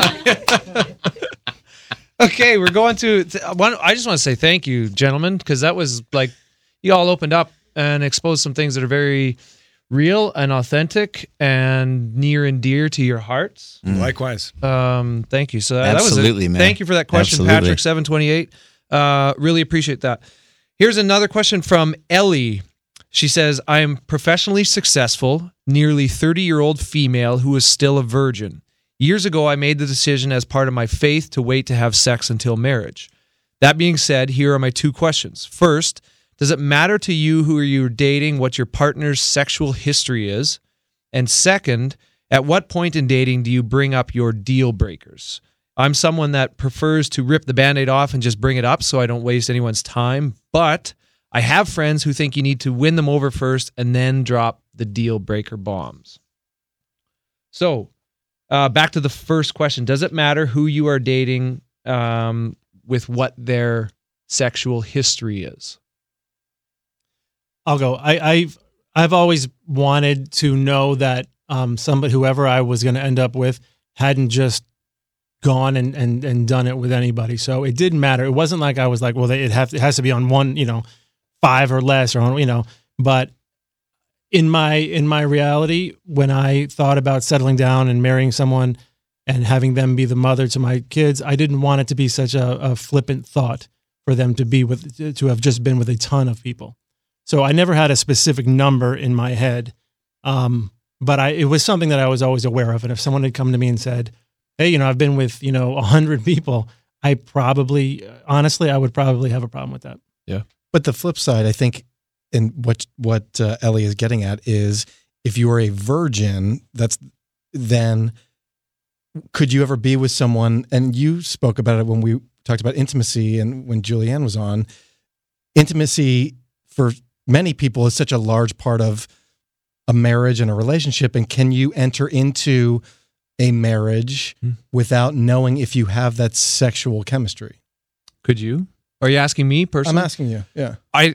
Okay, we're going to I just want to say thank you, gentlemen, because that was like, you all opened up and exposed some things that are very real and authentic and near and dear to your hearts. Likewise. Thank you. So Absolutely, man. Thank you for that question, Absolutely. Patrick 728. Really appreciate that. Here's another question from Ellie. She says, I am professionally successful, nearly 30-year-old female who is still a virgin. Years ago, I made the decision as part of my faith to wait to have sex until marriage. That being said, here are my 2 questions. First, does it matter to you who you're dating what your partner's sexual history is? And second, at what point in dating do you bring up your deal breakers? I'm someone that prefers to rip the Band-Aid off and just bring it up so I don't waste anyone's time. But I have friends who think you need to win them over first and then drop the deal breaker bombs. So back to the first question. Does it matter who you are dating with what their sexual history is? I'll go. I've always wanted to know that somebody, whoever I was going to end up with, hadn't just gone and done it with anybody. So it didn't matter. It wasn't like I was like, well, it has to be on one, 5 or less, or on, But in my reality, when I thought about settling down and marrying someone and having them be the mother to my kids, I didn't want it to be such a flippant thought for them to have just been with a ton of people. So I never had a specific number in my head, but it was something that I was always aware of. And if someone had come to me and said, hey, I've been with 100 people, I would probably have a problem with that. Yeah. But the flip side, I think, and what Ellie is getting at is, if you are a virgin, then could you ever be with someone? And you spoke about it when we talked about intimacy, and when Julianne was on. Intimacy for many people is such a large part of a marriage and a relationship. And can you enter into a marriage without knowing if you have that sexual chemistry? Could you? Are you asking me personally? I'm asking you. Yeah.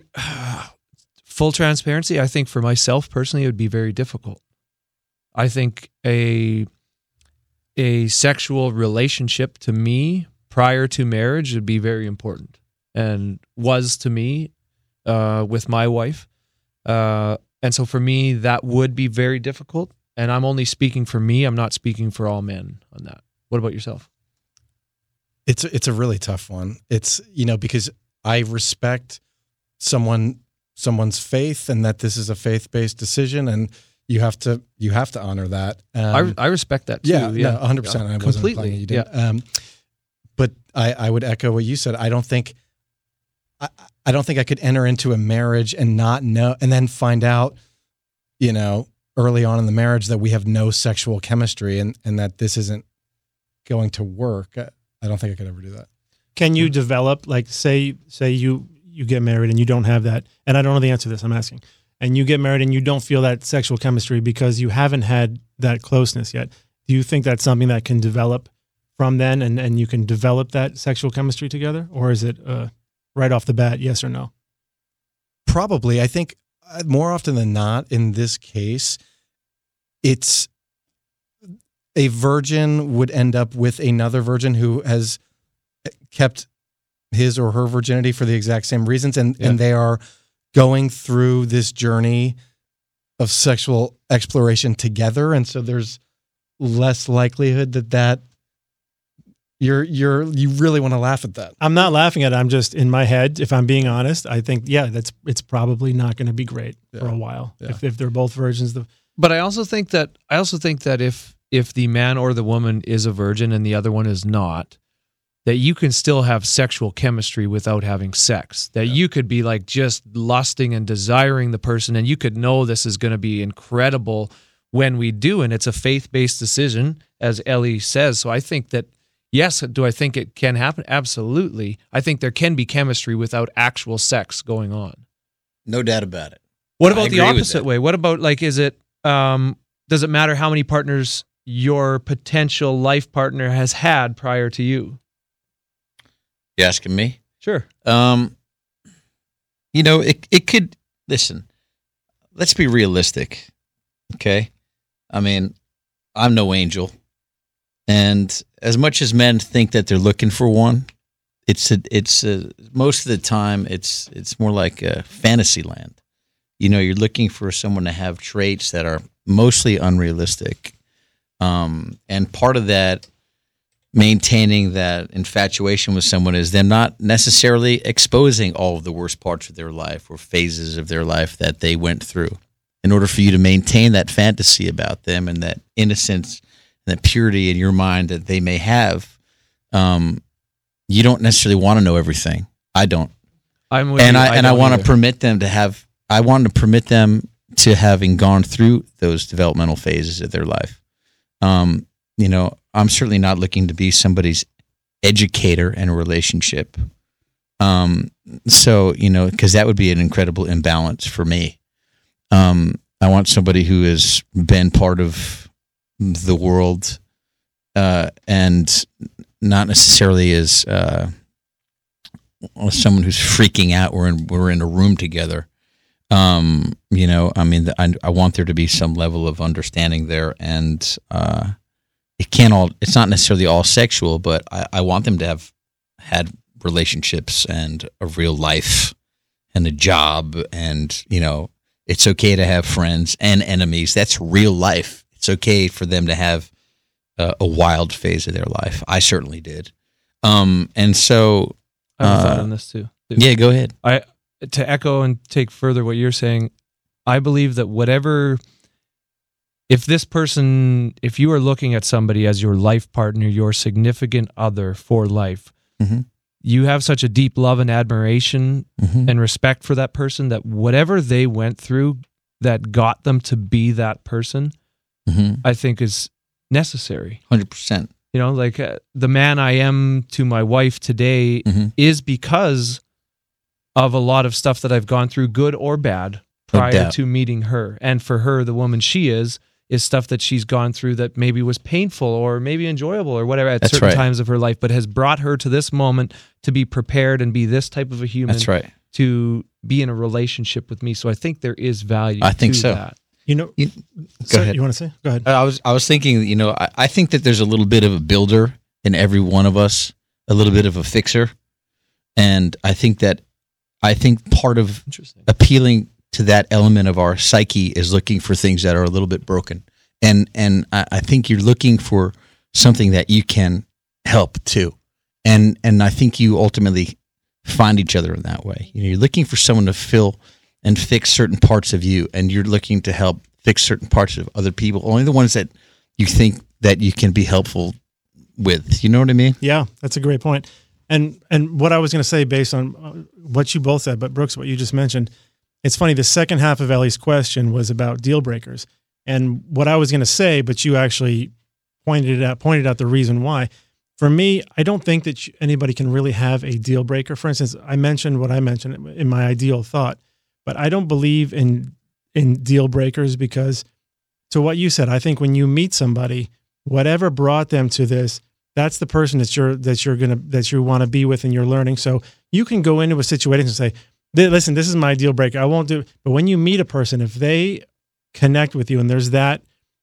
Full transparency, I think for myself personally, it would be very difficult. I think a sexual relationship to me prior to marriage would be very important, and was to me with my wife. And so for me, that would be very difficult. And I'm only speaking for me. I'm not speaking for all men on that. What about yourself? It's a really tough one. It's, because I respect someone's faith, and that this is a faith-based decision, and you have to honor that. I respect that too. Yeah, no, 100%. Yeah, I wasn't completely. implying you didn't. But I would echo what you said. I don't think I could enter into a marriage and not know, and then find out, early on in the marriage, that we have no sexual chemistry and that this isn't going to work. I don't think I could ever do that. Can you develop, like, say you get married and you don't have that, and I don't know the answer to this, I'm asking, and you get married and you don't feel that sexual chemistry because you haven't had that closeness yet. Do you think that's something that can develop from then, and you can develop that sexual chemistry together? Or is it right off the bat, yes or no? Probably. I think more often than not, in this case, it's a virgin would end up with another virgin who has kept his or her virginity for the exact same reasons, and they are going through this journey of sexual exploration together, and so there's less likelihood that you really want to laugh at that. I'm not laughing at it. I'm just, in my head, if I'm being honest, I think it's probably not going to be great for a while if they're both virgins. But I also think that if the man or the woman is a virgin and the other one is not, that you can still have sexual chemistry without having sex. That you could be like just lusting and desiring the person, and you could know this is going to be incredible when we do, and it's a faith-based decision, as Ellie says. So I think that, yes, do I think it can happen? Absolutely. I think there can be chemistry without actual sex going on. No doubt about it. What about the opposite way? What about, like, does it matter how many partners your potential life partner has had prior to you? You asking me? Sure. It could, listen, let's be realistic. Okay. I mean, I'm no angel. And as much as men think that they're looking for one, it's most of the time it's more like a fantasy land. You're looking for someone to have traits that are mostly unrealistic. And part of that, maintaining that infatuation with someone, is them not necessarily exposing all of the worst parts of their life or phases of their life that they went through, in order for you to maintain that fantasy about them and that innocence and that purity in your mind that they may have. You don't necessarily want to know everything. I don't. I'm with And you. I don't want to either. permit them to have. I want to permit them to having gone through those developmental phases of their life. You know, I'm certainly not looking to be somebody's educator in a relationship. So, you know, because that would be an incredible imbalance for me. I want somebody who has been part of the world and not necessarily as someone who's freaking out. We're in a room together. You know, I mean, I want there to be some level of understanding there, and it's not necessarily all sexual, but I want them to have had relationships and a real life and a job, and, you know, it's okay to have friends and enemies. That's real life. It's okay for them to have a wild phase of their life. I certainly did. And so, I have a thought on this too. yeah, go ahead. To echo and take further what you're saying, I believe that if you are looking at somebody as your life partner, your significant other for life, Mm-hmm. you have such a deep love and admiration Mm-hmm. and respect for that person that whatever they went through that got them to be that person, Mm-hmm. I think is necessary. 100%. You know, like the man I am to my wife today Mhm. is because of a lot of stuff that I've gone through, good or bad, No prior doubt. to meeting her. And for her, the woman she is stuff that she's gone through that maybe was painful or maybe enjoyable or whatever at That's certain right. times of her life, but has brought her to this moment to be prepared and be this type of a human. That's right. To be in a relationship with me. So I think there is value I think to so. that. You know, Go sorry, ahead. You want to say? Go ahead. I was thinking, you know, I think that there's a little bit of a builder in every one of us, a little bit of a fixer. And I think part of Interesting. appealing to that element of our psyche is looking for things that are a little bit broken. And I think you're looking for something that you can help too. And I think you ultimately find each other in that way. You know, you're looking for someone to fill and fix certain parts of you, and you're looking to help fix certain parts of other people. Only the ones that you think that you can be helpful with. You know what I mean? Yeah, that's a great point. And what I was going to say based on what you both said, but Brooks, what you just mentioned, it's funny. The second half of Ellie's question was about deal breakers, and what I was going to say, but you actually pointed out the reason why. For me, I don't think that anybody can really have a deal breaker. For instance, I mentioned what I mentioned in my ideal thought, but I don't believe in deal breakers because, to what you said, I think when you meet somebody, whatever brought them to this, that's the person that you want to be with and you're learning. So you can go into a situation and say, listen, this is my deal breaker. I won't do it. But when you meet a person, if they connect with you and there's that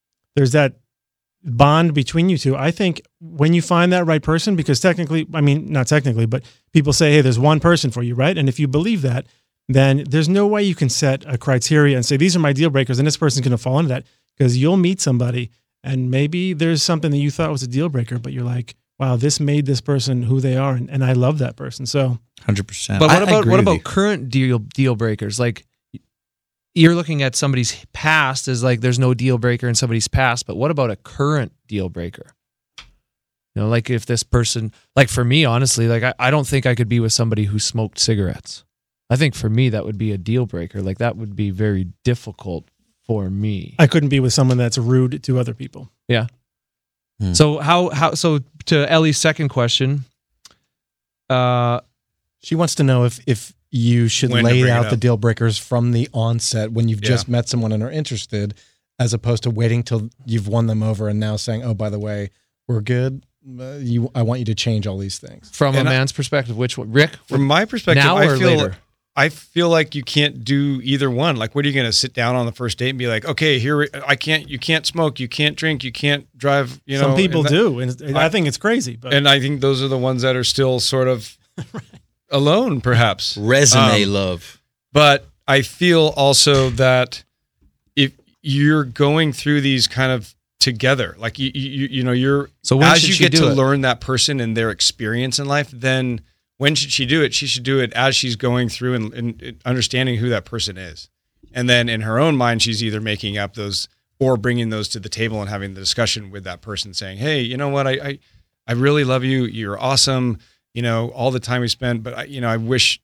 bond between you two, I think when you find that right person, because technically, I mean, not technically, but people say, hey, there's one person for you, right? And if you believe that, then there's no way you can set a criteria and say, these are my deal breakers and this person's going to fall into that, because you'll meet somebody and maybe there's something that you thought was a deal breaker, but you're like, wow, this made this person who they are. And I love that person. So 100%. But I agree what with you. about current deal breakers? Like you're looking at somebody's past as like there's no deal breaker in somebody's past, but what about a current deal breaker? You know, like if this person, like for me, honestly, like I don't think I could be with somebody who smoked cigarettes. I think for me that would be a deal breaker. Like that would be very difficult for me. I couldn't be with someone that's rude to other people. Yeah. Hmm. So so to Ellie's second question, She wants to know if you should When to lay bring it out the up. deal breakers from the onset when you've Yeah. just met someone and are interested, as opposed to waiting till you've won them over and now saying, "Oh, by the way, we're good. I want you to change all these things." from And a I- man's perspective, which one? Rick? From my perspective, Now or later? I feel like you can't do either one. Like, what are you going to sit down on the first date and be like, okay, here, you can't smoke, you can't drink, you can't drive, you know. Some people and that- do. And I think it's crazy. But And I think those are the ones that are still sort of alone, perhaps. Resume love. But I feel also that if you're going through these kind of together, like you know, you're So when as should you she get do to it? learn that person and their experience in life, then when should she do it? She should do it as she's going through and understanding who that person is. And then in her own mind, she's either making up those or bringing those to the table and having the discussion with that person saying, hey, you know what? I really love you. You're awesome. You know, all the time we spent, but I wish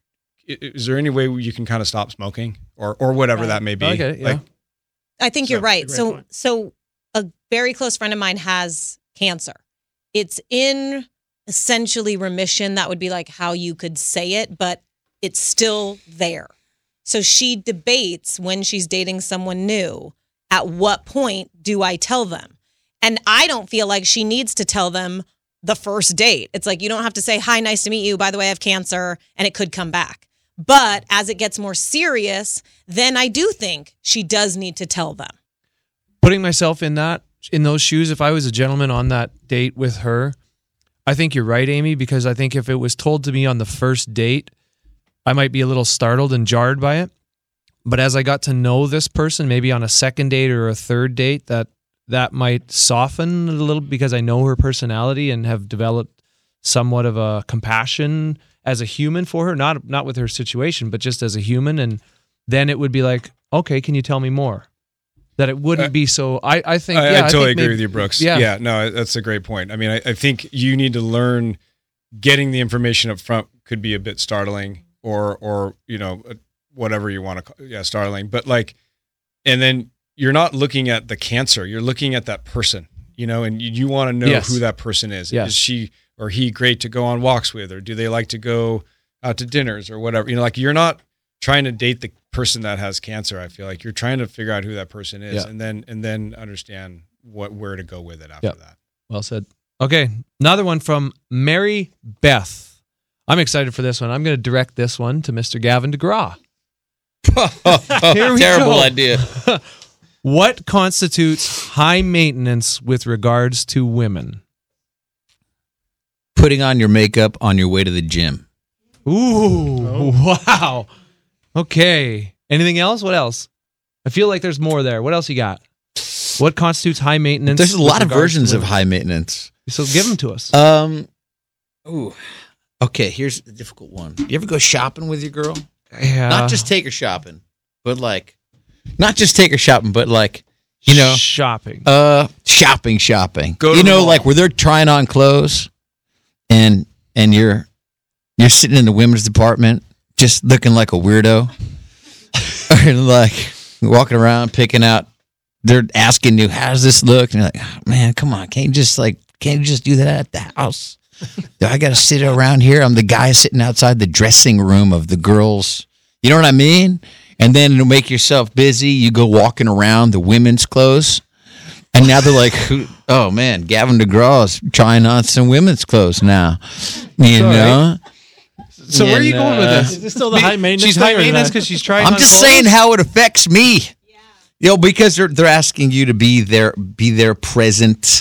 is there any way you can kind of stop smoking or whatever that may be? I get it, yeah. Like, I think you're right. great So, point. so a very close friend of mine has cancer. It's in essentially remission. That would be like how you could say it, but it's still there. So she debates when she's dating someone new, at what point do I tell them? And I don't feel like she needs to tell them the first date. It's like, you don't have to say, hi, nice to meet you. By the way, I have cancer, and it could come back. But as it gets more serious, then I do think she does need to tell them. Putting myself in those shoes, if I was a gentleman on that date with her, I think you're right, Amy, because I think if it was told to me on the first date, I might be a little startled and jarred by it. But as I got to know this person, maybe on a second date or a third date, that might soften a little because I know her personality and have developed somewhat of a compassion as a human for her, not with her situation, but just as a human. And then it would be like, okay, can you tell me more? That it wouldn't be so. I think. I I totally think agree maybe- with you, Brooks. Yeah. Yeah, no, that's a great point. I mean, I think you need to learn getting the information up front could be a bit startling or whatever you want to call startling. But like, and then you're not looking at the cancer, you're looking at that person, and you want to know Yes. who that person is. Yes. Is she or he great to go on walks with, or do they like to go out to dinners or whatever? Like you're not trying to date the person that has cancer. I feel like you're trying to figure out who that person is, Yeah. and then understand where to go with it after that. Well said. Okay, another one from Mary Beth. I'm excited for this one. I'm going to direct this one to Mr. Gavin DeGraw. Here we Terrible go. idea. What constitutes high maintenance with regards to women? Putting on your makeup on your way to the gym. Ooh, wow. Okay. Anything else? What else? I feel like there's more there. What else you got? What constitutes high maintenance? There's a with lot of regards to versions of women? high maintenance. So give them to us. Ooh. Okay, here's a difficult one. You ever go shopping with your girl? Yeah. Not just take her shopping, but like, not just take her shopping, but like, shopping. shopping. Go to the mall. Like where they're trying on clothes, and you're sitting in the women's department, just looking like a weirdo, or like walking around picking out. They're asking you, "How does this look?" And you're like, oh, "Man, come on, can't you just do that at the house? Do I got to sit around here? I'm the guy sitting outside the dressing room of the girls. You know what I mean?" And then to make yourself busy, you go walking around the women's clothes. And now they're like, oh, man, Gavin DeGraw is trying on some women's clothes now. You know? So where are you going with this? Is this still the high maintenance? She's thing, high or is maintenance that- because she's trying I'm on just clothes? saying how it affects me. Because they're asking you to be there present,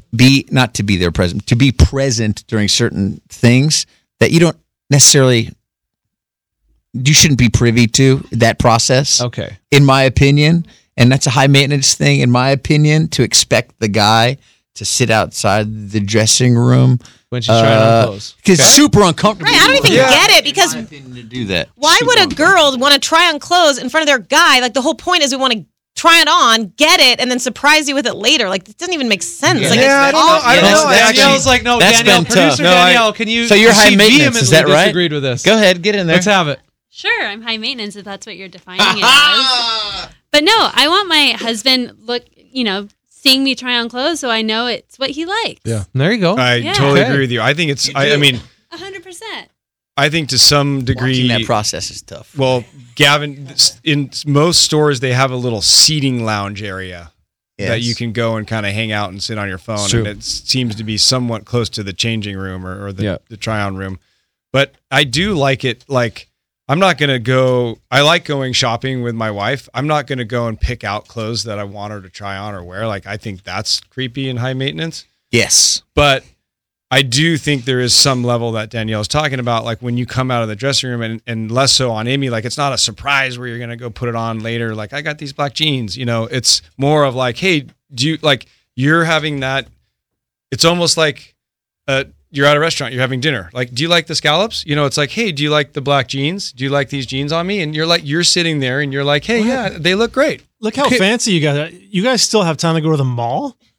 to be present during certain things that you don't necessarily, you shouldn't be privy to that process. Okay. In my opinion, and that's a high maintenance thing, in my opinion, to expect the guy to sit outside the dressing room When she's trying on clothes. because it's super uncomfortable. Right, I don't even get it because In my opinion, to do that. why Super would a uncomfortable. girl want to try on clothes in front of their guy? Like the whole point is we want to try it on, get it, and then surprise you with it later. Like it doesn't even make sense. Yeah. Like Yeah, I it's don't know. all- I don't know. That's- Danielle's like, no, that's Danielle, been tough. producer No, I- Danielle, can you? So you're she high maintenance, is that vehemently right? disagreed with this. Go ahead, get in there. Let's have it. Sure, I'm high maintenance if that's what you're defining it as. But no, I want my husband seeing me try on clothes so I know it's what he likes. Yeah. There you go. I Yeah. totally Okay. agree with you. I think it's. I mean, 100%. I think to some Watching degree that process is tough. Well, Gavin, in most stores they have a little seating lounge area that you can go and kind of hang out and sit on your phone, True. and it seems to be somewhat close to the changing room or the, Yeah. the try-on room. But I do like it. Like I'm not gonna go. I like going shopping with my wife. I'm not gonna go and pick out clothes that I want her to try on or wear. Like I think that's creepy and high maintenance. Yes. But I do think there is some level that Danielle's talking about, like when you come out of the dressing room and less so on Amy, like it's not a surprise where you're going to go put it on later. Like I got these black jeans, it's more of like, hey, do you like, you're having that. It's almost like you're at a restaurant, you're having dinner. Like, do you like the scallops? It's like, hey, do you like the black jeans? Do you like these jeans on me? And you're sitting there and you're like, hey, yeah, they look great. Look how fancy you guys are. You guys still have time to go to the mall?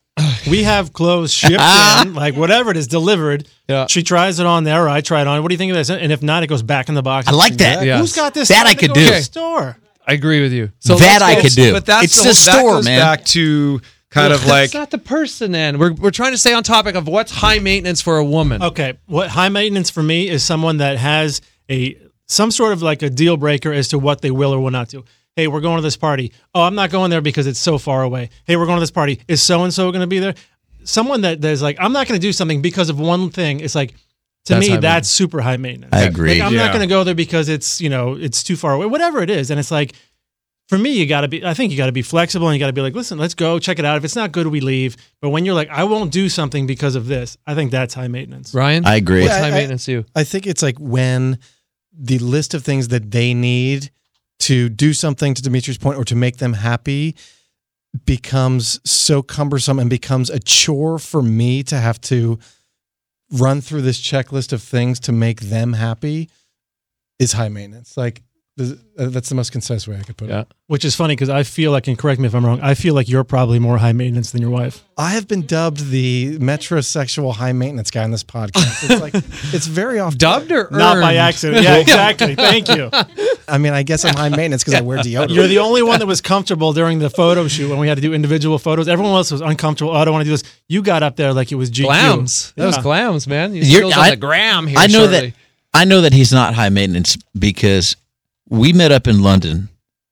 We have clothes shipped in, like whatever it is, delivered. Yeah. She tries it on there, or I try it on. What do you think of this? And if not, it goes back in the box. I like that. Yeah. Who's got this? That time I to could go do. to the Okay. store. I agree with you. That let's I go- could do. But that's It's the, the whole, store, that goes man. back to kind of like That's not the person. Then we're trying to stay on topic of what's high maintenance for a woman. Okay, what high maintenance for me is someone that has some sort of like a deal breaker as to what they will or will not do. Hey, we're going to this party. Oh, I'm not going there because it's so far away. Hey, we're going to this party. Is so and so going to be there? Someone that's like, I'm not going to do something because of one thing. It's like, to That's high me, that's super high maintenance. I agree. Like, I'm Yeah. not going to go there because it's it's too far away. Whatever it is, and it's like, for me, I think you got to be flexible and you got to be like, listen, let's go check it out. If it's not good, we leave. But when you're like, I won't do something because of this, I think that's high maintenance. Ryan, I agree. What's Yeah, high I- maintenance to you? I think it's like when the list of things that they need to do something, to Dimitri's point, or to make them happy becomes so cumbersome and becomes a chore for me to have to run through this checklist of things to make them happy is high maintenance. Like that's the most concise way I could put Yeah. it. Which is funny because I feel like, and correct me if I'm wrong, I feel like you're probably more high maintenance than your wife. I have been dubbed the metrosexual high maintenance guy on this podcast. It's like it's very often Dubbed or earned? Not by accident. Yeah, exactly. Thank you. I mean, I guess I'm high maintenance because I wear deodorant. You're the only one that was comfortable during the photo shoot when we had to do individual photos. Everyone else was uncomfortable. Oh, I don't want to do this. You got up there like it was GQ. Glams. That was Yeah. glams, man. You You're- skills on the gram here. I know shortly. I know that he's not high maintenance because we met up in London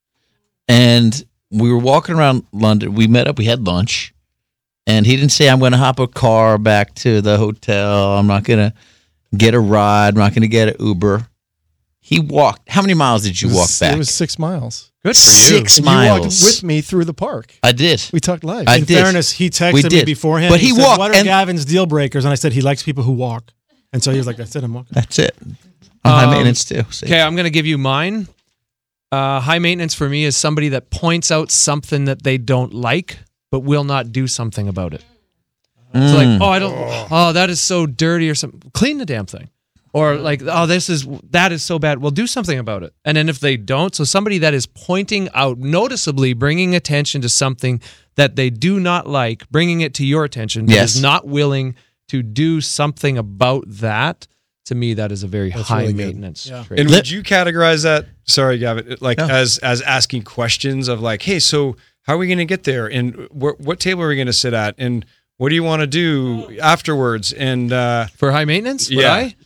and we were walking around London. We met up, we had lunch, and he didn't say, I'm going to hop a car back to the hotel. I'm not going to get a ride. I'm not going to get an Uber. He walked. How many miles did you walk back? It was 6 miles. Good for you. 6 And you walked miles. with me through the park. I did. We talked live. I In did. fairness, he We texted me did. beforehand. But he said, walked, what are and- Gavin's deal breakers? And I said he likes people who walk. And so he was like, that's it, I'm walking. That's it. High maintenance too. See? Okay, I'm going to give you mine. High maintenance for me is somebody that points out something that they don't like, but will not do something about it. It's like, that is so dirty or something. Clean the damn thing. Or like, that is so bad. Well, do something about it. And then if they don't, so somebody that is pointing out, noticeably bringing attention to something that they do not like, bringing it to your attention, but Yes. is not willing to do something about that. To me, that is a very high really good. maintenance Yeah. trait. And would you categorize that? Sorry, Gavin. Like No. as asking questions of like, hey, so how are we going to get there? And what table are we going to sit at? And what do you want to do afterwards? And For high maintenance? Would Yeah. I?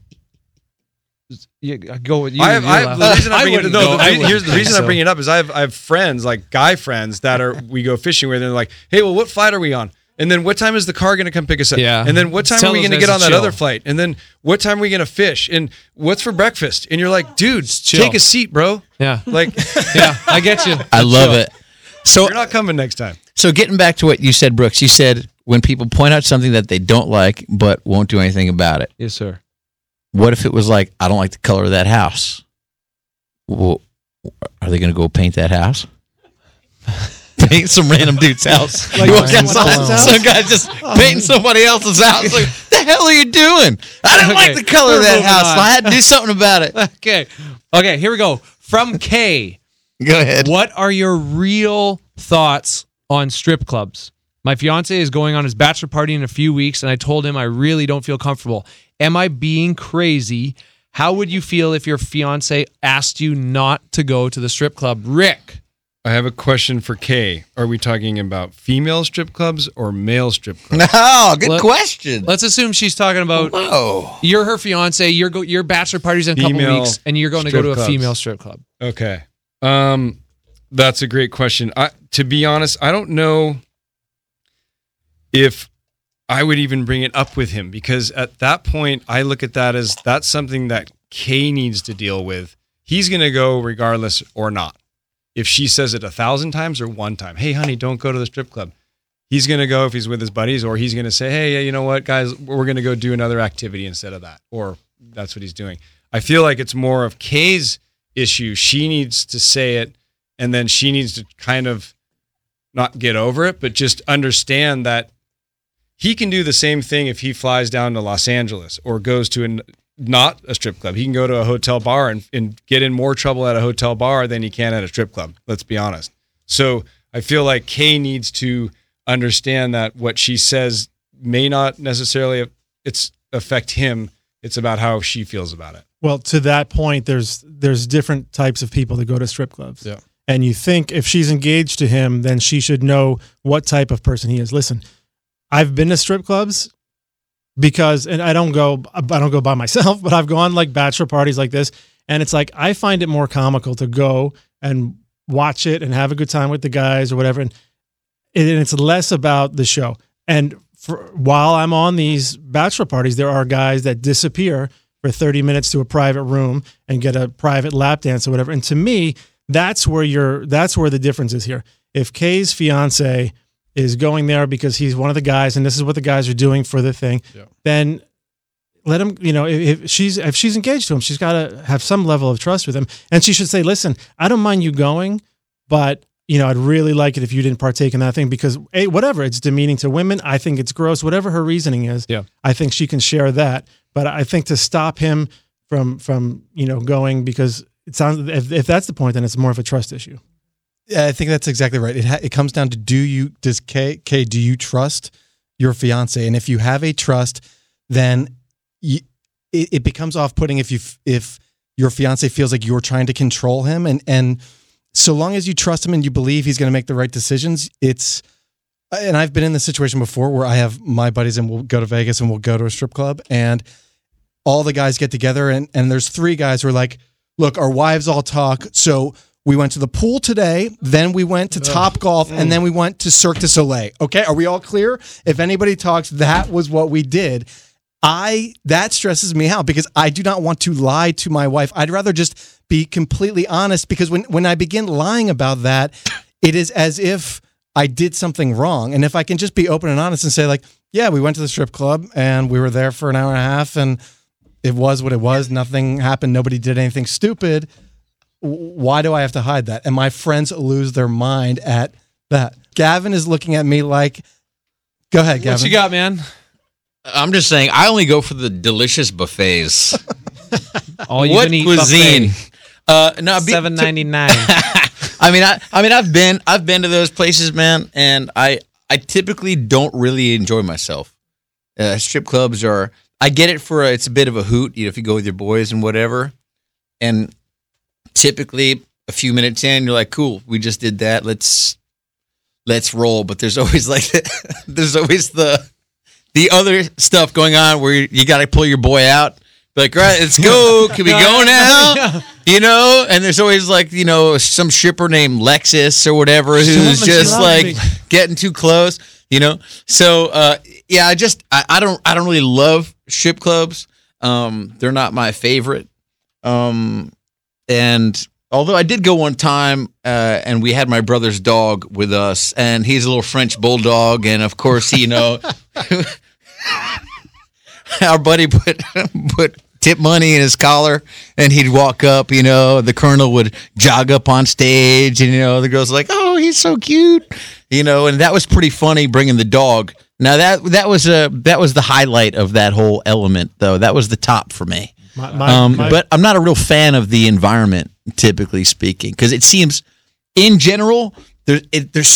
Yeah, go with you. I have the reason I bring it. wouldn't No, go. I here's wouldn't the reason think I bring it up is I have friends, like guy friends that are we go fishing with, and they're like, hey, well, what flight are we on? And then what time is the car going to come pick us up? Yeah. And then what time Tell are we those going to guys get on to that chill. other flight? And then what time are we going to fish? And what's for breakfast? And you're like, dude, chill. take a seat, bro. Yeah, Like yeah, I get you. I love it. So you're not coming next time. So getting back to what you said, Brooks, you said when people point out something that they don't like but won't do anything about it. Yes, sir. What if it was like, I don't like the color of that house? Well, are they going to go paint that house? Paint some random dude's house. Like You walk someone outside, else's house? some guy just painting somebody else's house. Like, the hell are you doing? I don't Okay, like the color of we're that moving house. on. So I had to do something about it. Okay, here we go. From Kay. Go ahead. What are your real thoughts on strip clubs? My fiance is going on his bachelor party in a few weeks, and I told him I really don't feel comfortable. Am I being crazy? How would you feel if your fiance asked you not to go to the strip club? Rick. I have a question for Kay. Are we talking about female strip clubs or male strip clubs? No, good Let- question. Let's assume she's talking about Oh, you're her fiance, your bachelor party's in a couple Female weeks, and you're going to go strip to a clubs. female strip club. Okay. That's a great question. To be honest, I don't know if I would even bring it up with him because at that point, I look at that as that's something that Kay needs to deal with. He's going to go regardless or not. If she says it 1,000 times or one time, hey, honey, don't go to the strip club. He's going to go if he's with his buddies, or he's going to say, hey, you know what, guys, we're going to go do another activity instead of that. Or that's what he's doing. I feel like it's more of Kay's issue. She needs to say it, and then she needs to kind of not get over it, but just understand that he can do the same thing if he flies down to Los Angeles or goes to not a strip club. He can go to a hotel bar and get in more trouble at a hotel bar than he can at a strip club. Let's be honest. So I feel like Kay needs to understand that what she says may not necessarily affect him. It's about how she feels about it. Well, to that point, there's different types of people that go to strip clubs. Yeah. And you think if she's engaged to him, then she should know what type of person he is. Listen, I've been to strip clubs because, and I don't go by myself, but I've gone like bachelor parties like this. And it's like, I find it more comical to go and watch it and have a good time with the guys or whatever. And it's less about the show. And while I'm on these bachelor parties, there are guys that disappear for 30 minutes to a private room and get a private lap dance or whatever. And to me, that's where the difference is here. If Kay's fiance is going there because he's one of the guys and this is what the guys are doing for the thing, then let him, if she's engaged to him, she's got to have some level of trust with him. And she should say, listen, I don't mind you going, but I'd really like it if you didn't partake in that thing because whatever, it's demeaning to women. I think it's gross, whatever her reasoning is. Yeah. I think she can share that. But I think to stop him from going, because it sounds, if that's the point, then it's more of a trust issue. Yeah, I think that's exactly right. It comes down to do you trust your fiance? And if you have a trust, then it becomes off-putting if your fiance feels like you're trying to control him. And so long as you trust him and you believe he's going to make the right decisions, and I've been in this situation before where I have my buddies and we'll go to Vegas and we'll go to a strip club and all the guys get together and there's 3 guys who are like, look, our wives all talk. So we went to the pool today, then we went to Top Golf, and then we went to Cirque du Soleil. Okay, are we all clear? If anybody talks, that was what we did. That stresses me out because I do not want to lie to my wife. I'd rather just be completely honest because when I begin lying about that, it is as if I did something wrong. And if I can just be open and honest and say like, yeah, we went to the strip club and we were there for an hour and a half and it was what it was. Nothing happened. Nobody did anything stupid. Why do I have to hide that? And my friends lose their mind at that. Gavin is looking at me like, go ahead, Gavin. What you got, man? I'm just saying, I only go for the delicious buffets. All you what can eat cuisine? buffet. No, $7.99. I've been to those places, man, and I typically don't really enjoy myself. Strip clubs I get it it's a bit of a hoot, if you go with your boys and whatever. And typically, a few minutes in, you're like, cool, we just did that. Let's roll. But there's always the other stuff going on where you got to pull your boy out. Like, all right, let's go. Can we go now? And there's always like, some shipper named Lexus or whatever who's just like getting too close, So, I don't really love strip clubs. They're not my favorite. And although I did go one time, and we had my brother's dog with us, and he's a little French bulldog, and of course, our buddy put tip money in his collar, and he'd walk up. The colonel would jog up on stage, and the girls were like, "Oh, he's so cute," and that was pretty funny bringing the dog. Now that was the highlight of that whole element, though. That was the top for me. But I'm not a real fan of the environment, typically speaking, because it seems, in general, there's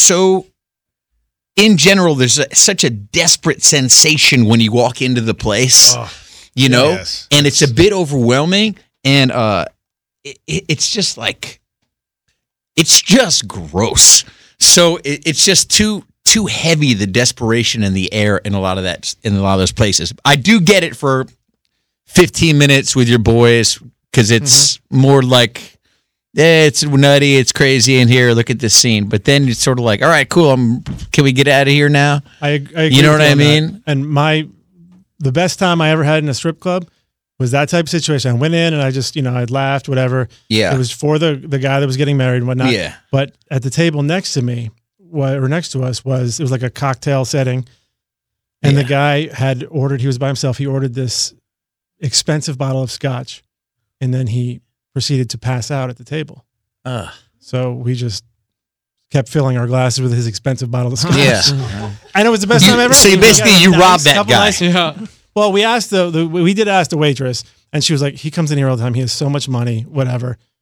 such a desperate sensation when you walk into the place, Yes. and it's a bit overwhelming, and it's just like, it's just gross. So it's just too heavy, the desperation in the air in a lot of those places. I do get it for 15 minutes with your boys because it's more like, it's nutty, it's crazy in here, look at this scene. But then it's sort of like, all right, cool, can we get out of here now? I agree. You know what I mean? And the best time I ever had in a strip club was that type of situation. I went in and I just, I'd laughed, whatever. Yeah. It was for the guy that was getting married and whatnot. Yeah. But at the table next to me, or next to us, it was like a cocktail setting. And the guy he was by himself, he ordered this expensive bottle of scotch. And then he proceeded to pass out at the table. So we just kept filling our glasses with his expensive bottle of scotch. Yeah. I know it was the best time ever. So you robbed that guy. Well, we asked we did ask the waitress, and she was like, he comes in here all the time. He has so much money, whatever.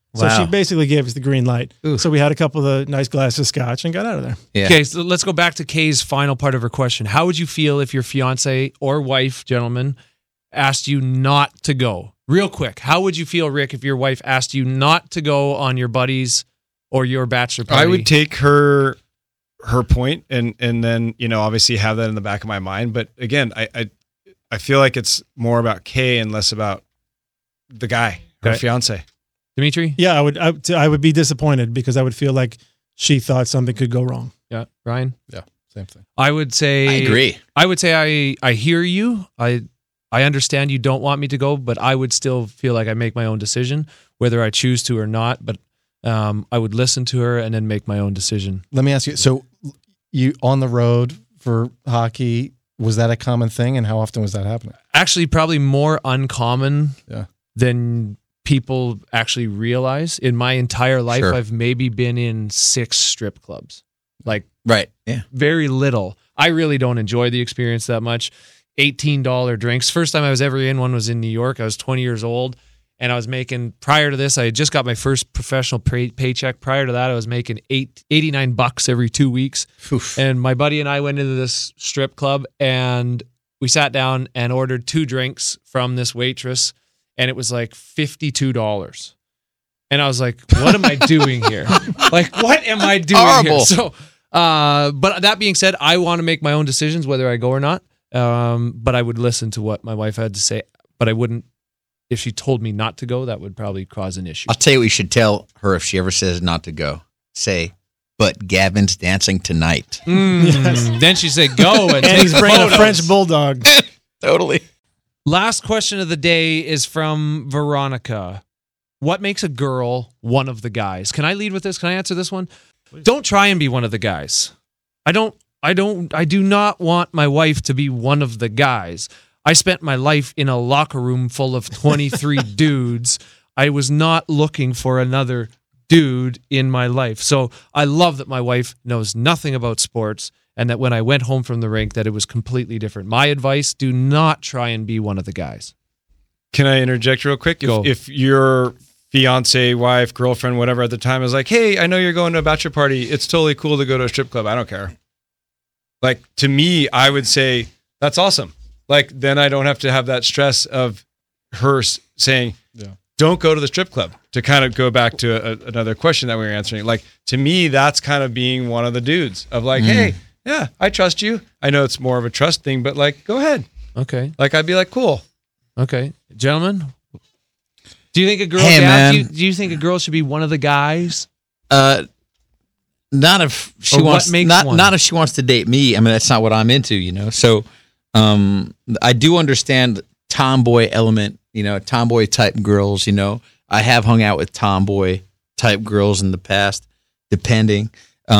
So Wow. she basically gave us the green light. Ooh. So we had a couple of the nice glasses of scotch and got out of there. Yeah. Okay, so let's go back to Kay's final part of her question. How would you feel if your fiance or wife, gentlemen, asked you not to go? Real quick, how would you feel, Rick, if your wife asked you not to go on your buddies or your bachelor party? I would take her point and then, obviously have that in the back of my mind. But again, I feel like it's more about Kay and less about the guy, her Okay. fiance. Dimitri? Yeah, I would be disappointed because I would feel like she thought something could go wrong. Yeah. Ryan? Yeah, same thing. I would say I agree. I would say I hear you. I understand you don't want me to go, but I would still feel like I make my own decision, whether I choose to or not. But I would listen to her and then make my own decision. Let me ask you. So, you on the road for hockey? Was that a common thing, and how often was that happening? Actually, probably more uncommon Yeah. than people actually realize. In my entire life, Sure. I've maybe been in 6 strip clubs. Like Right. Yeah. very little. I really don't enjoy the experience that much. $18 drinks. First time I was ever in one was in New York. I was 20 years old, and I was making, prior to this, I had just got my first professional paycheck. Prior to that, I was making $89 every 2 weeks. Oof. And my buddy and I went into this strip club, and we sat down and ordered 2 drinks from this waitress, and it was like $52. And I was like, what am I doing here? Like, what am I doing Horrible. here? So, but that being said, I want to make my own decisions whether I go or not. But I would listen to what my wife had to say, but I wouldn't, if she told me not to go, that would probably cause an issue. I'll tell you what you should tell her if she ever says not to go. Say, but Gavin's dancing tonight. Then she said, go and And take he's bringing a photos. French bulldog. Totally. Last question of the day is from Veronica. What makes a girl one of the guys? Can I lead with this? Can I answer this one? Don't try and be one of the guys. I do not want my wife to be one of the guys. I spent my life in a locker room full of 23 dudes. I was not looking for another dude in my life. So I love that my wife knows nothing about sports, and that when I went home from the rink that it was completely different. My advice, do not try and be one of the guys. Can I interject real quick? Go. If your fiance, wife, girlfriend, whatever at the time is like, hey, I know you're going to a bachelor party. It's totally cool to go to a strip club. I don't care. Like, to me, I would say that's awesome. Like, then I don't have to have that stress of her saying, don't go to the strip club. To kind of go back to another question that we were answering. Like, to me, that's kind of being one of the dudes of like, hey, yeah, I trust you. I know it's more of a trust thing, but like, go ahead. Okay. Like, I'd be like, cool. Okay. Gentlemen, do you think a girl Hey, man. do you think a girl should be one of the guys? Not if she Or what wants makes not one? not if she wants to date me. I mean, that's not what I'm into, So I do understand the tomboy element, tomboy type girls, I have hung out with tomboy type girls in the past, depending.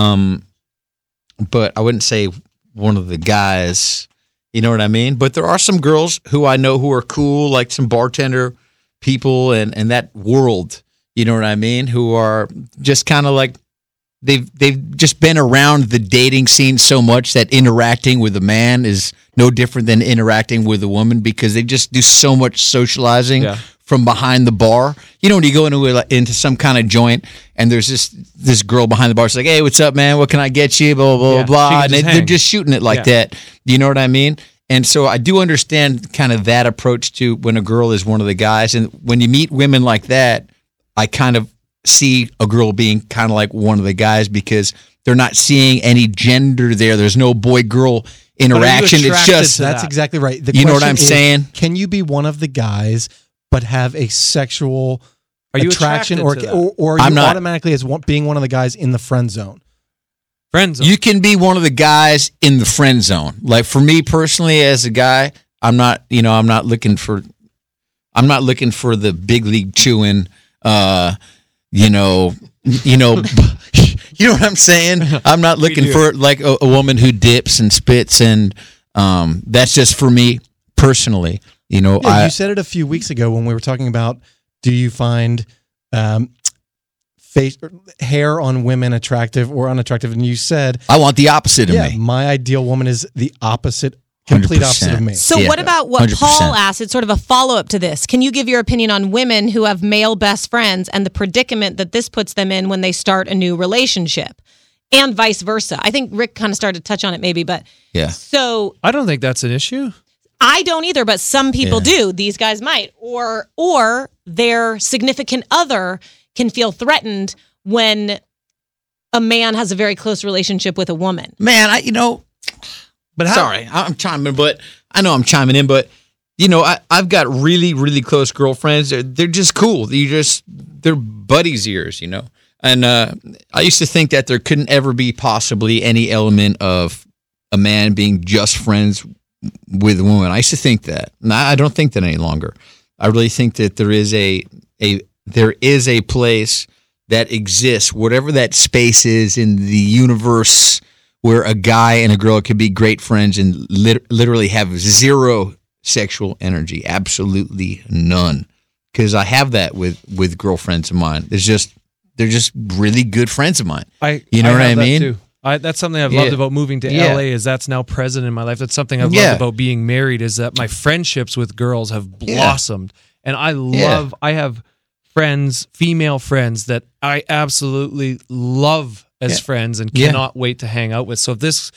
But I wouldn't say one of the guys, you know what I mean? But there are some girls who I know who are cool, like some bartender people and that world, you know what I mean? Who are just kind of like, they've just been around the dating scene so much that interacting with a man is no different than interacting with a woman because they just do so much socializing from behind the bar. When you go into some kind of joint and there's this girl behind the bar, it's like, hey, what's up, man? What can I get you? Blah, blah, Yeah, blah, she blah. can And just they're hang. just shooting it like that. You know what I mean? And so I do understand kind of that approach to when a girl is one of the guys. And when you meet women like that, I kind of see a girl being kind of like one of the guys because they're not seeing any gender there. There's no boy-girl interaction. It's attracted just to That's that? exactly right. The You know what question I'm is, saying? Can you be one of the guys but have a sexual Are you attraction, attracted to that? or are you I'm not. automatically as being one of the guys in the friend zone? Friends. You can be one of the guys in the friend zone. Like for me personally, as a guy, I'm not looking for the big league chewing, you know what I'm saying? I'm not looking for like a woman who dips and spits, and that's just for me personally. Yeah, you said it a few weeks ago when we were talking about, do you find hair on women attractive or unattractive? And you said, I want the opposite of yeah, me. my ideal woman is the opposite complete 100%. opposite of me. So Yeah. what about what 100%. Paul asked? It's sort of a follow-up to this. Can you give your opinion on women who have male best friends and the predicament that this puts them in when they start a new relationship? And vice versa. I think Rick kind of started to touch on it maybe, but Yeah. so I don't think that's an issue. I don't either, but some people do. These guys might. Or their significant other can feel threatened when a man has a very close relationship with a woman. Man, But how, sorry, I'm chiming in, but I know I'm chiming in, but I've got really, really close girlfriends. They're just cool. They're buddies of yours, And I used to think that there couldn't ever be possibly any element of a man being just friends with a woman. I used to think that. And I don't think that any longer. I really think that there is a place that exists, whatever that space is in the universe, where a guy and a girl can be great friends and literally have zero sexual energy, absolutely none. Because I have that with girlfriends of mine. They're just really good friends of mine. You know what I have that mean? too. That's something I've loved about moving to LA is that's now present in my life. That's something I've loved about being married is that my friendships with girls have blossomed. And I have friends, female friends that I absolutely love as friends and cannot wait to hang out with. So if this,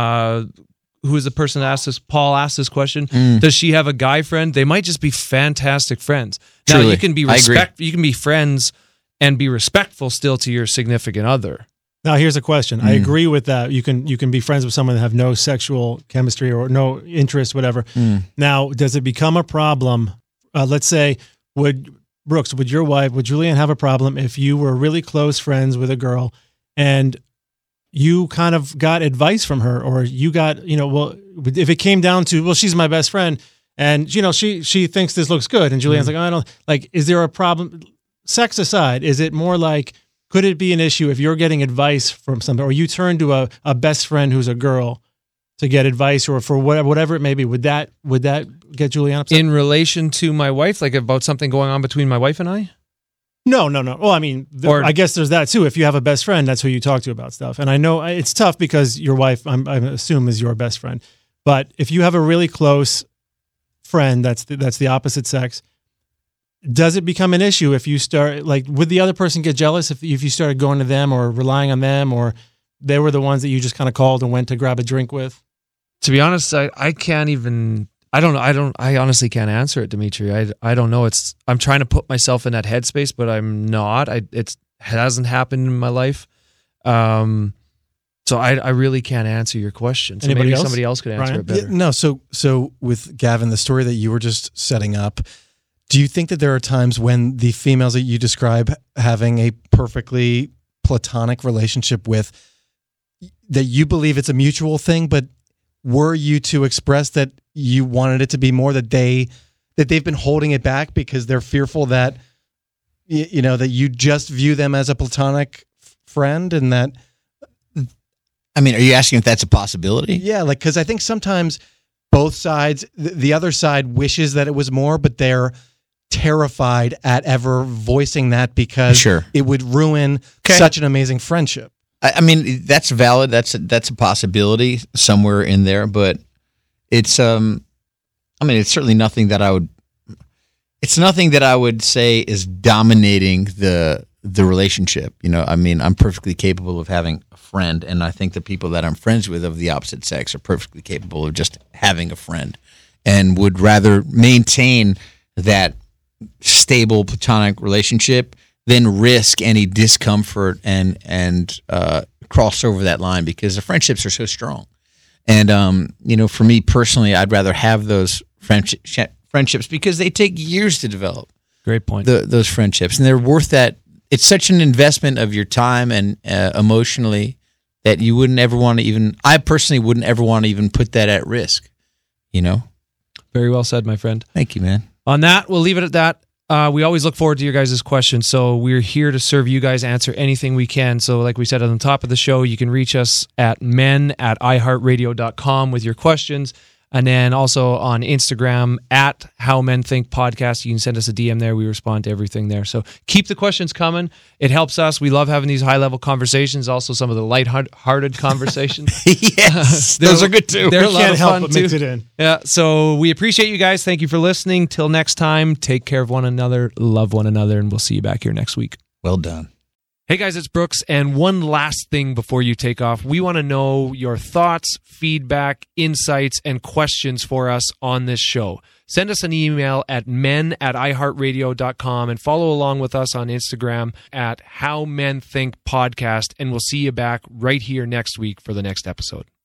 who is the person that asked this, Paul asked this question, does she have a guy friend? They might just be fantastic friends. Now Truly. you can be you can be friends and be respectful still to your significant other. Now, here's a question. I agree with that. You can be friends with someone that have no sexual chemistry or no interest, whatever. Now, does it become a problem? Let's say, would your wife, would Julianne have a problem if you were really close friends with a girl and you kind of got advice from her, or you got, if it came down to, well, she's my best friend and, she thinks this looks good. And Julianne's like, oh, I don't like, is there a problem? Sex aside, is it more like, could it be an issue if you're getting advice from somebody, or you turn to a best friend who's a girl to get advice, or for whatever it may be? Would that get Julianne upset? In relation to my wife, like about something going on between my wife and I? No. Well, I mean, I guess there's that too. If you have a best friend, that's who you talk to about stuff. And I know it's tough because your wife, I assume, is your best friend. But if you have a really close friend that's the opposite sex, does it become an issue if you start, like, would the other person get jealous if you started going to them or relying on them, or they were the ones that you just kind of called and went to grab a drink with? To be honest, I can't even. I don't know. I honestly can't answer it, Dimitri. I don't know. I'm trying to put myself in that headspace, but I'm not. It hasn't happened in my life. So I really can't answer your question. So maybe somebody else could answer Ryan? it better. Yeah, no, so with Gavin, the story that you were just setting up, do you think that there are times when the females that you describe having a perfectly platonic relationship with, that you believe it's a mutual thing, but were you to express that you wanted it to be more, that they've been holding it back because they're fearful that that you just view them as a platonic friend, and that, I mean, are you asking if that's a possibility? yeah, like, because I think sometimes both sides, the other side wishes that it was more, but they're terrified at ever voicing that because it would ruin such an amazing friendship. I mean, that's valid. That's a possibility somewhere in there, but it's it's certainly nothing that I would. It's nothing that I would say is dominating the relationship. I mean, I'm perfectly capable of having a friend, and I think the people that I'm friends with of the opposite sex are perfectly capable of just having a friend, and would rather maintain that stable platonic relationship than risk any discomfort and cross over that line, because the friendships are so strong. And for me personally, I'd rather have those friendships because they take years to develop. Great point. Those friendships, and they're worth that. It's such an investment of your time and emotionally that you wouldn't ever want to even. I personally wouldn't ever want to even put that at risk. Very well said, my friend. Thank you, man. On that, we'll leave it at that. We always look forward to your guys' questions, so we're here to serve you guys, answer anything we can. So like we said on the top of the show, you can reach us at men@iheartradio.com with your questions. And then also on Instagram at How Men Think Podcast. You can send us a DM there. We respond to everything there. So keep the questions coming. It helps us. We love having these high-level conversations, also some of the light-hearted conversations. Yes, those are good too. They're a We lot can't of help fun but too. mix it in. Yeah, so we appreciate you guys. Thank you for listening. Till next time, take care of one another, love one another, and we'll see you back here next week. Well done. Hey guys, it's Brooks, and one last thing before you take off. We want to know your thoughts, feedback, insights, and questions for us on this show. Send us an email at men@iheartradio.com and follow along with us on Instagram at How Men Think Podcast, and we'll see you back right here next week for the next episode.